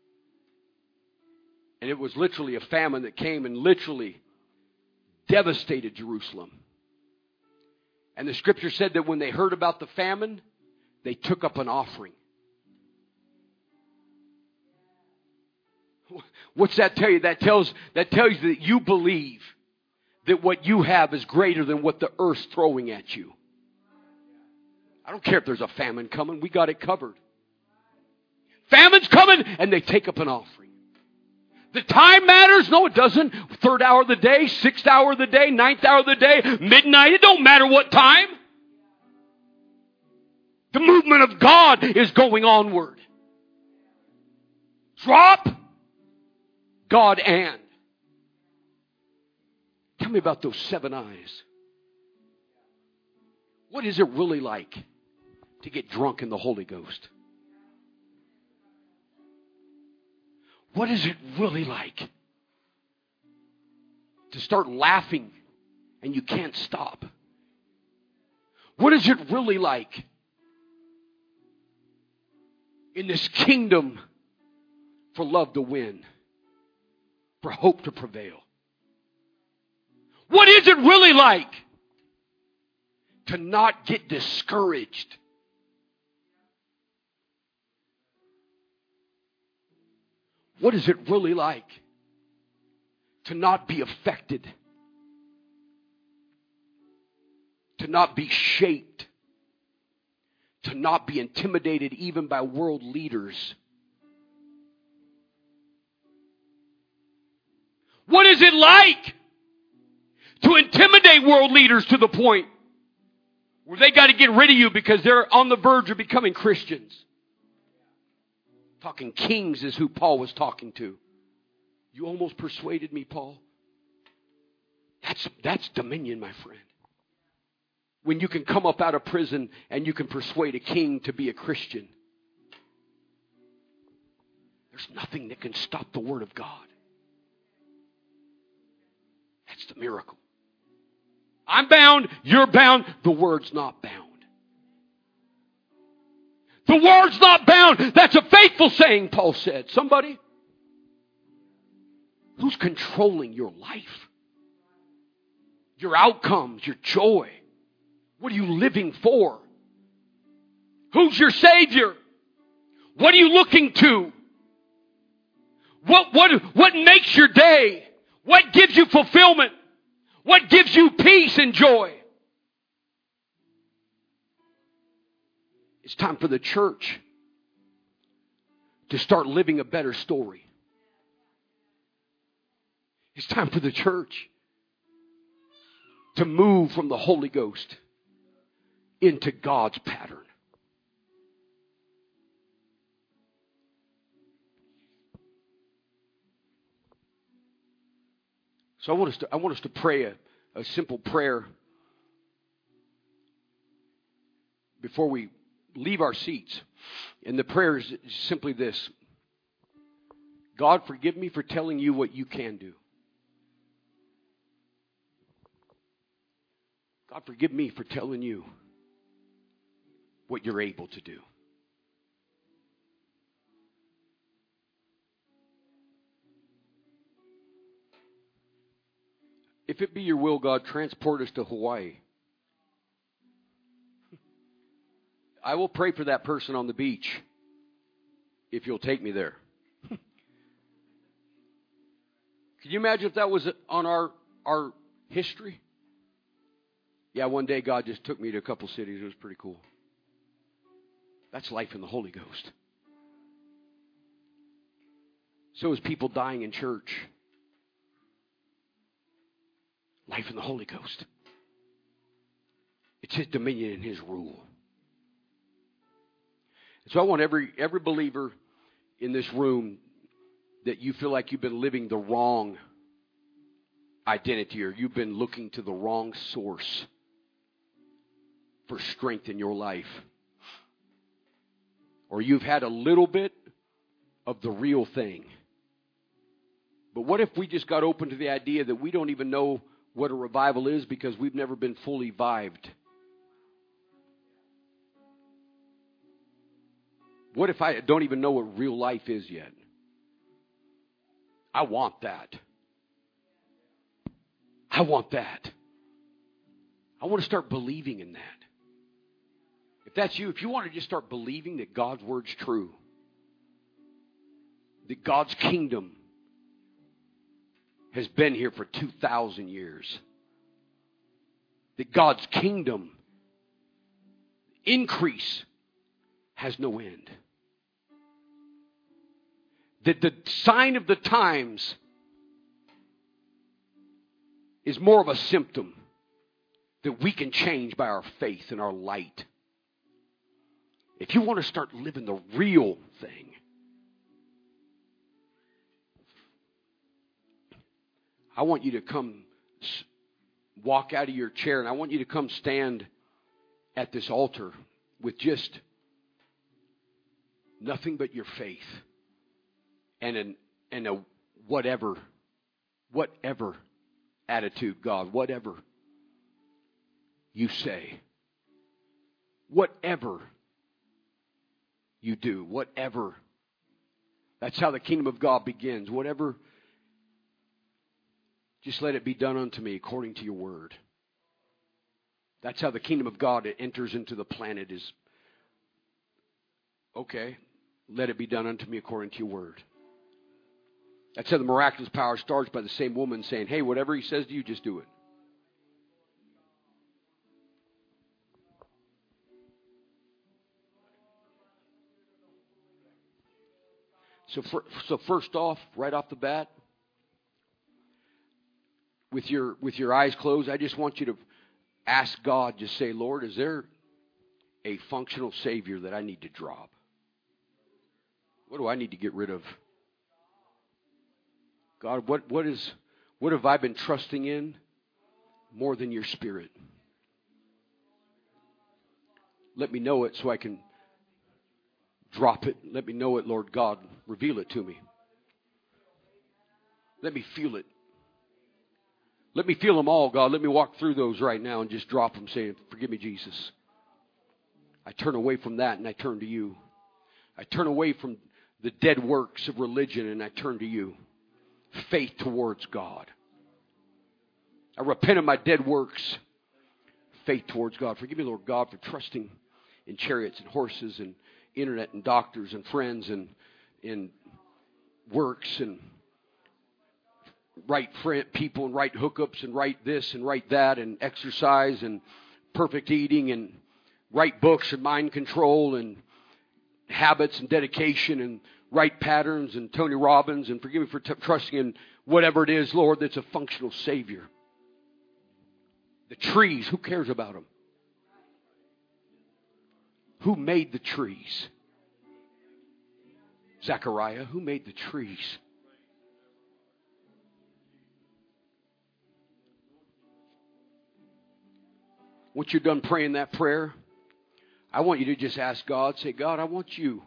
And it was literally a famine that came and literally devastated Jerusalem. And the Scripture said that when they heard about the famine, they took up an offering. What's that tell you? That tells you that you believe that what you have is greater than what the earth's throwing at you. I don't care if there's a famine coming. We got it covered. Famine's coming, and they take up an offering. The time matters? No, it doesn't. Third hour of the day, sixth hour of the day, ninth hour of the day, midnight. It don't matter what time. The movement of God is going onward. Drop God and. Tell me about those 7 eyes. What is it really like to get drunk in the Holy Ghost? What is it really like to start laughing and you can't stop? What is it really like in this kingdom for love to win, for hope to prevail? What is it really like to not get discouraged? What is it really like to not be affected, to not be shaped, to not be intimidated even by world leaders? What is it like to intimidate world leaders to the point where they got to get rid of you because they're on the verge of becoming Christians? Talking kings is who Paul was talking to. You almost persuaded me, Paul. That's dominion, my friend. When you can come up out of prison and you can persuade a king to be a Christian. There's nothing that can stop the Word of God. That's the miracle. I'm bound, you're bound, the Word's not bound. The Word's not bound. That's a faithful saying, Paul said. Somebody? Who's controlling your life? Your outcomes, your joy. What are you living for? Who's your Savior? What are you looking to? What makes your day? What gives you fulfillment? What gives you peace and joy? It's time for the church to start living a better story. It's time for the church to move from the Holy Ghost into God's pattern. So I want us to pray a simple prayer before we leave our seats. And the prayer is simply this: God, forgive me for telling you what you can do. God, forgive me for telling you what you're able to do. If it be your will, God, transport us to Hawaii. I will pray for that person on the beach if you'll take me there. Can you imagine if that was on our history? Yeah, one day God just took me to a couple cities. It was pretty cool. That's life in the Holy Ghost. So is people dying in church. Life in the Holy Ghost. It's His dominion and His rule. So I want every believer in this room that you feel like you've been living the wrong identity or you've been looking to the wrong source for strength in your life. Or you've had a little bit of the real thing. But what if we just got open to the idea that we don't even know what a revival is because we've never been fully vived? What if I don't even know what real life is yet? I want that. I want that. I want to start believing in that. If that's you, if you want to just start believing that God's Word's true, that God's kingdom has been here for 2,000 years, that God's kingdom increase has no end. that the sign of the times is more of a symptom that we can change by our faith and our light. If you want to start living the real thing, I want you to come walk out of your chair, and I want you to come stand at this altar with just nothing but your faith and a whatever attitude, God, whatever you say, whatever you do, whatever. That's how the kingdom of God begins. Whatever, just let it be done unto me according to your word. That's how the kingdom of God enters into the planet is, okay, let it be done unto me according to your word. That's how the miraculous power starts, by the same woman saying, hey, whatever he says to you, just do it. So first off, right off the bat, with your eyes closed, I just want you to ask God, just say, Lord, is there a functional Savior that I need to drop? What do I need to get rid of? God, what have I been trusting in more than your Spirit? Let me know it so I can drop it. Let me know it, Lord God. Reveal it to me. Let me feel it. Let me feel them all, God. Let me walk through those right now and just drop them, saying, forgive me, Jesus. I turn away from that and I turn to you. I turn away from the dead works of religion and I turn to you. Faith towards God. I repent of my dead works. Faith towards God. Forgive me, Lord God, for trusting in chariots and horses and internet and doctors and friends and in works and right people and right hookups and right this and right that and exercise and perfect eating and right books and mind control and habits and dedication and right patterns and Tony Robbins, and forgive me for trusting in whatever it is, Lord, that's a functional Savior. The trees, who cares about them? Who made the trees? Zechariah, who made the trees? Once you're done praying that prayer, I want you to just ask God, say, God, I want you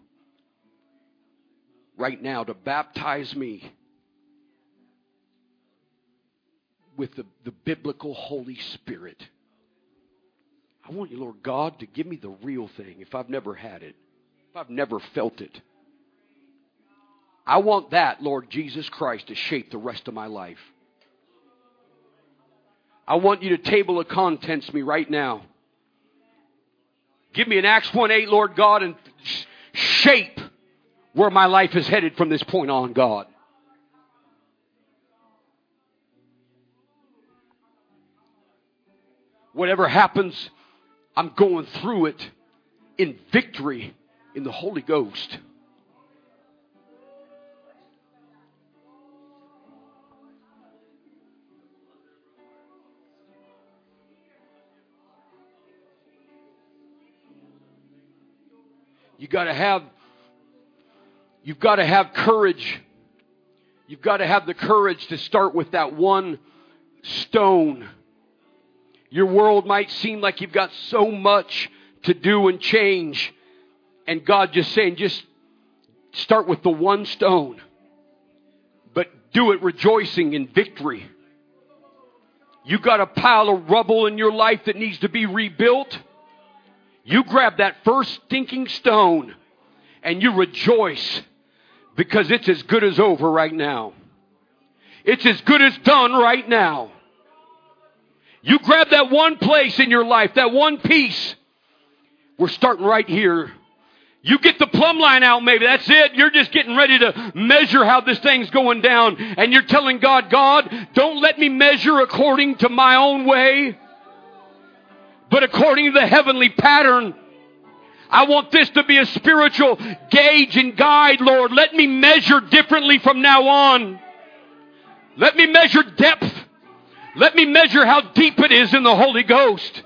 right now to baptize me with the biblical Holy Spirit. I want you, Lord God, to give me the real thing if I've never had it, if I've never felt it. I want that, Lord Jesus Christ, to shape the rest of my life. I want you to table of contents me right now. Give me an Acts 1:8, Lord God, and shape where my life is headed from this point on, God. Whatever happens, I'm going through it in victory in the Holy Ghost. You've got to have courage. You've got to have the courage to start with that one stone. Your world might seem like you've got so much to do and change. And God just saying, just start with the one stone. But do it rejoicing in victory. You've got a pile of rubble in your life that needs to be rebuilt. You grab that first stinking stone and you rejoice because it's as good as over right now. It's as good as done right now. You grab that one place in your life, that one piece. We're starting right here. You get the plumb line out, maybe. That's it. You're just getting ready to measure how this thing's going down. And you're telling God, God, don't let me measure according to my own way, but according to the heavenly pattern. I want this to be a spiritual gauge and guide, Lord. Let me measure differently from now on. Let me measure depth. Let me measure how deep it is in the Holy Ghost.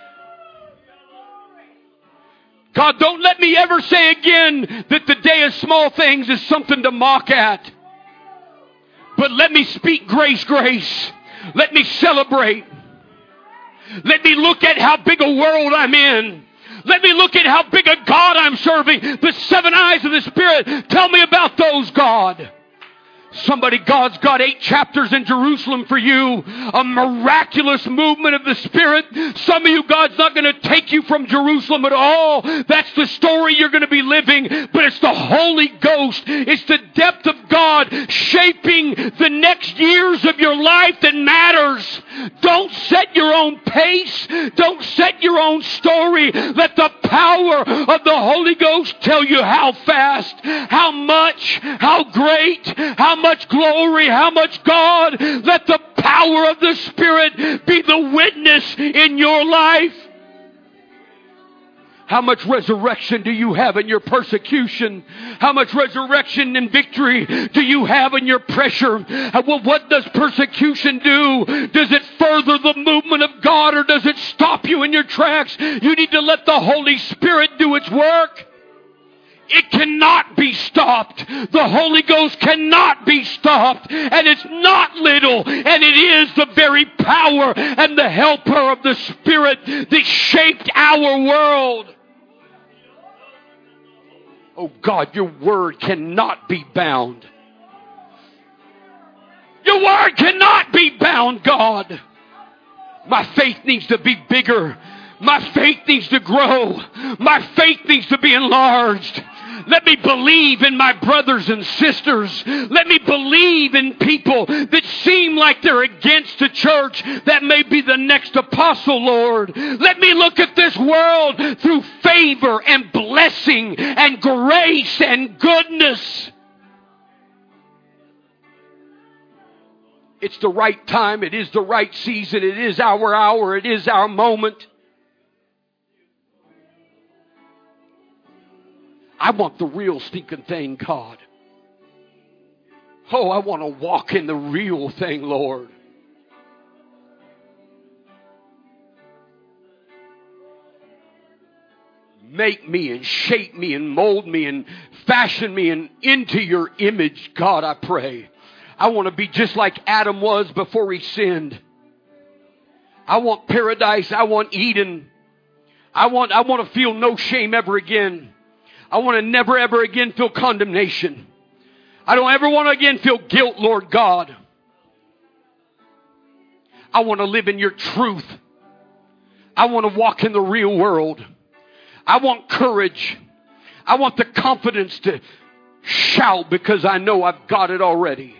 God, don't let me ever say again that the day of small things is something to mock at. But let me speak grace, grace. Let me celebrate. Let me look at how big a world I'm in. Let me look at how big a God I'm serving. The 7 eyes of the Spirit. Tell me about those, God. Somebody, God's got 8 chapters in Jerusalem for you. A miraculous movement of the Spirit. Some of you, God's not going to take you from Jerusalem at all. That's the story you're going to be living. But it's the Holy Ghost. It's the depth of God shaping the next years of your life that matters. Don't set your own pace. Don't set your own story. Let the power of the Holy Ghost tell you how fast, how much, how great, how much glory, how much God. Let the power of the Spirit be the witness in your life. How much resurrection do you have in your persecution? How much resurrection and victory do you have in your pressure? Well, what does persecution do? Does it further the movement of God, or does it stop you in your tracks? You need to let the Holy Spirit do its work. It cannot be stopped. The Holy Ghost cannot be stopped. And it's not little. And it is the very power and the helper of the Spirit that shaped our world. Oh God, your word cannot be bound. Your word cannot be bound, God. My faith needs to be bigger. My faith needs to grow. My faith needs to be enlarged. Let me believe in my brothers and sisters. Let me believe in people that seem like they're against the church. That may be the next apostle, Lord. Let me look at this world through favor and blessing and grace and goodness. It's the right time. It is the right season. It is our hour. It is our moment. I want the real stinking thing, God. Oh, I want to walk in the real thing, Lord. Make me and shape me and mold me and fashion me and into your image, God, I pray. I want to be just like Adam was before he sinned. I want paradise. I want Eden. I want to feel no shame ever again. I want to never ever again feel condemnation. I don't ever want to again feel guilt, Lord God. I want to live in your truth. I want to walk in the real world. I want courage. I want the confidence to shout because I know I've got it already.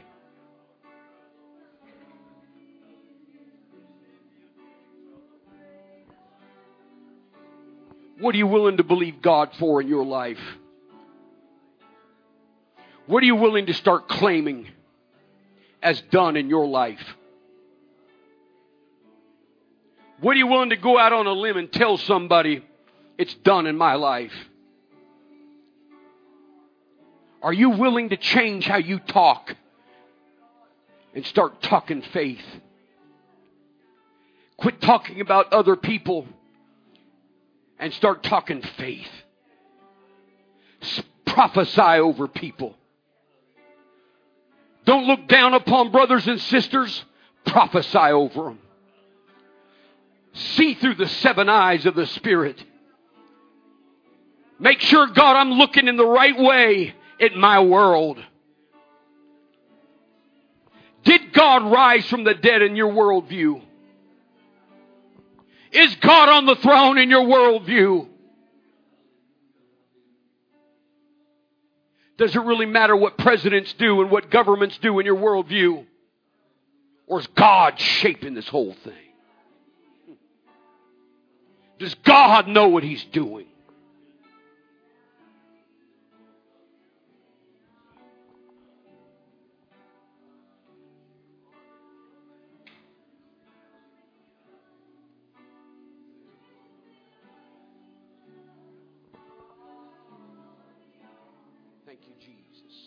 What are you willing to believe God for in your life? What are you willing to start claiming as done in your life? What are you willing to go out on a limb and tell somebody it's done in my life? Are you willing to change how you talk and start talking faith? Quit talking about other people and start talking faith. Prophesy over people. Don't look down upon brothers and sisters. Prophesy over them. See through the 7 eyes of the Spirit. Make sure, God, I'm looking in the right way at my world. Did God rise from the dead in your worldview? Is God on the throne in your worldview? Does it really matter what presidents do and what governments do in your worldview? Or is God shaping this whole thing? Does God know what He's doing? Thank you, Jesus.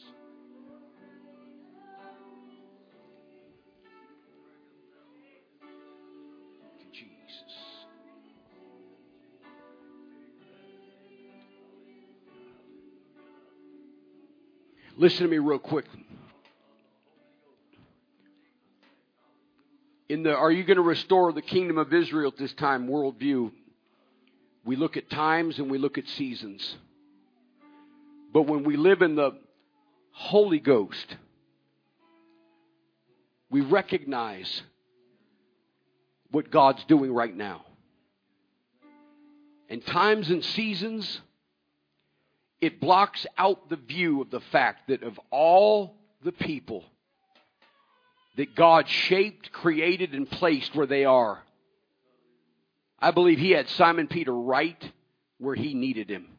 Thank you, Jesus. Listen to me real quick. Are you going to restore the kingdom of Israel at this time worldview? We look at times and we look at seasons. But when we live in the Holy Ghost, we recognize what God's doing right now. And times and seasons, it blocks out the view of the fact that of all the people that God shaped, created, and placed where they are, I believe He had Simon Peter right where He needed him.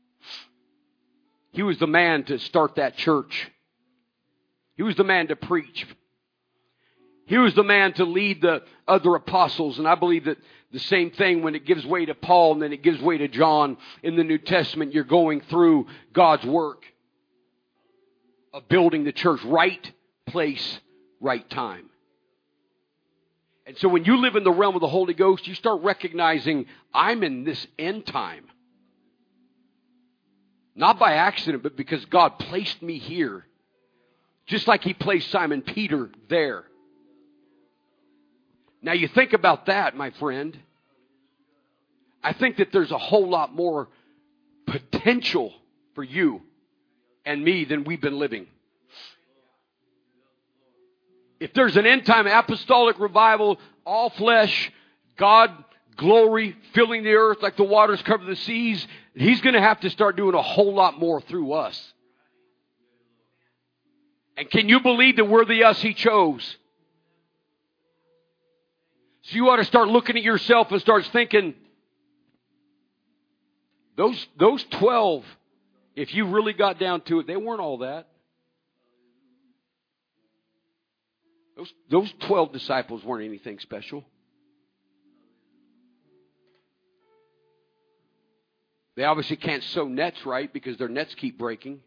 He was the man to start that church. He was the man to preach. He was the man to lead the other apostles. And I believe that the same thing when it gives way to Paul and then it gives way to John in the New Testament, you're going through God's work of building the church. Right place, right time. And so when you live in the realm of the Holy Ghost, you start recognizing, I'm in this end time. Not by accident, but because God placed me here. Just like He placed Simon Peter there. Now you think about that, my friend. I think that there's a whole lot more potential for you and me than we've been living. If there's an end-time apostolic revival, all flesh, God, glory, filling the earth like the waters cover the seas, He's going to have to start doing a whole lot more through us. And can you believe that we're the us He chose? So you ought to start looking at yourself and start thinking, those 12, if you really got down to it, they weren't all that. Those 12 disciples weren't anything special. They obviously can't sew nets right because their nets keep breaking.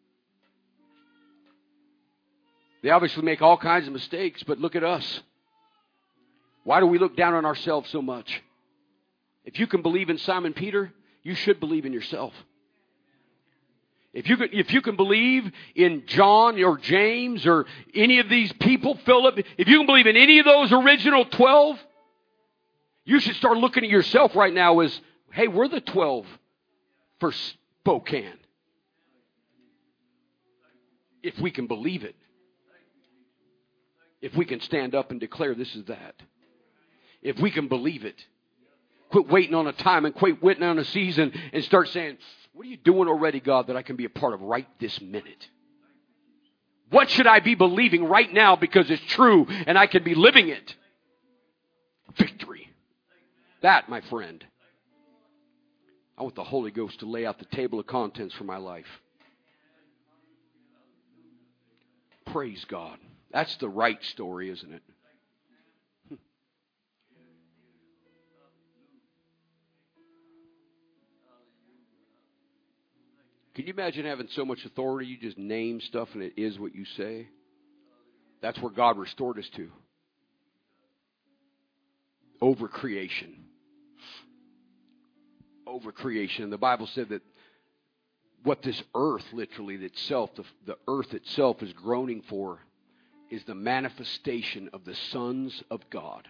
They obviously make all kinds of mistakes, but look at us. Why do we look down on ourselves so much? If you can believe in Simon Peter, you should believe in yourself. If you can believe in John or James or any of these people, Philip, if you can believe in any of those original 12, you should start looking at yourself right now as, hey, we're the 12 for Spokane. If we can believe it. If we can stand up and declare this is that. If we can believe it. Quit waiting on a time and quit waiting on a season and start saying, what are you doing already, God, that I can be a part of right this minute? What should I be believing right now because it's true and I can be living it? Victory. That, my friend. I want the Holy Ghost to lay out the table of contents for my life. Praise God. That's the right story, isn't it? Can you imagine having so much authority you just name stuff and it is what you say? That's where God restored us to. Over creation. Over creation. The Bible said that what this earth literally itself, the earth itself is groaning for is the manifestation of the sons of God.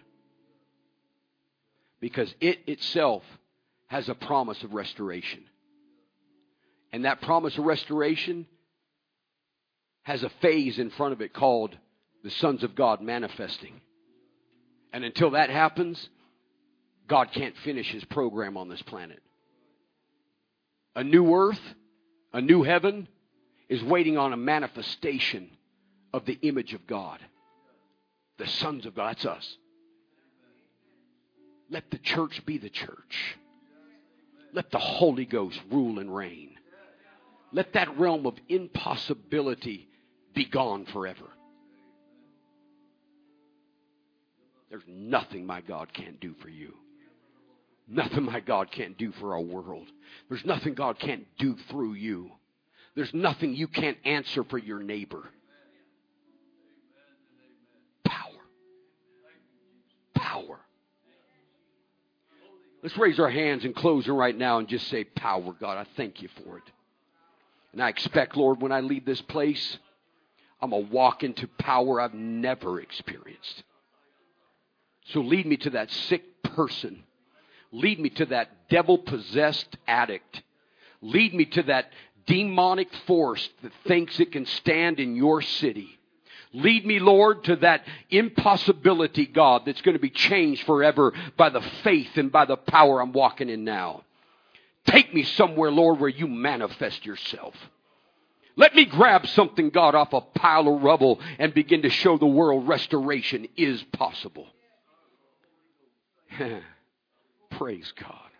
Because it itself has a promise of restoration. And that promise of restoration has a phase in front of it called the sons of God manifesting. And until that happens, God can't finish His program on this planet. A new earth, a new heaven is waiting on a manifestation of the image of God. The sons of God, that's us. Let the church be the church. Let the Holy Ghost rule and reign. Let that realm of impossibility be gone forever. There's nothing my God can't do for you. Nothing my God can't do for our world. There's nothing God can't do through you. There's nothing you can't answer for your neighbor. Power. Power. Let's raise our hands in closing right now and just say, power, God, I thank you for it. And I expect, Lord, when I leave this place, I'm going to walk into power I've never experienced. So lead me to that sick person. Lead me to that devil-possessed addict. Lead me to that demonic force that thinks it can stand in your city. Lead me, Lord, to that impossibility, God, that's going to be changed forever by the faith and by the power I'm walking in now. Take me somewhere, Lord, where you manifest yourself. Let me grab something, God, off a pile of rubble and begin to show the world restoration is possible. Praise God.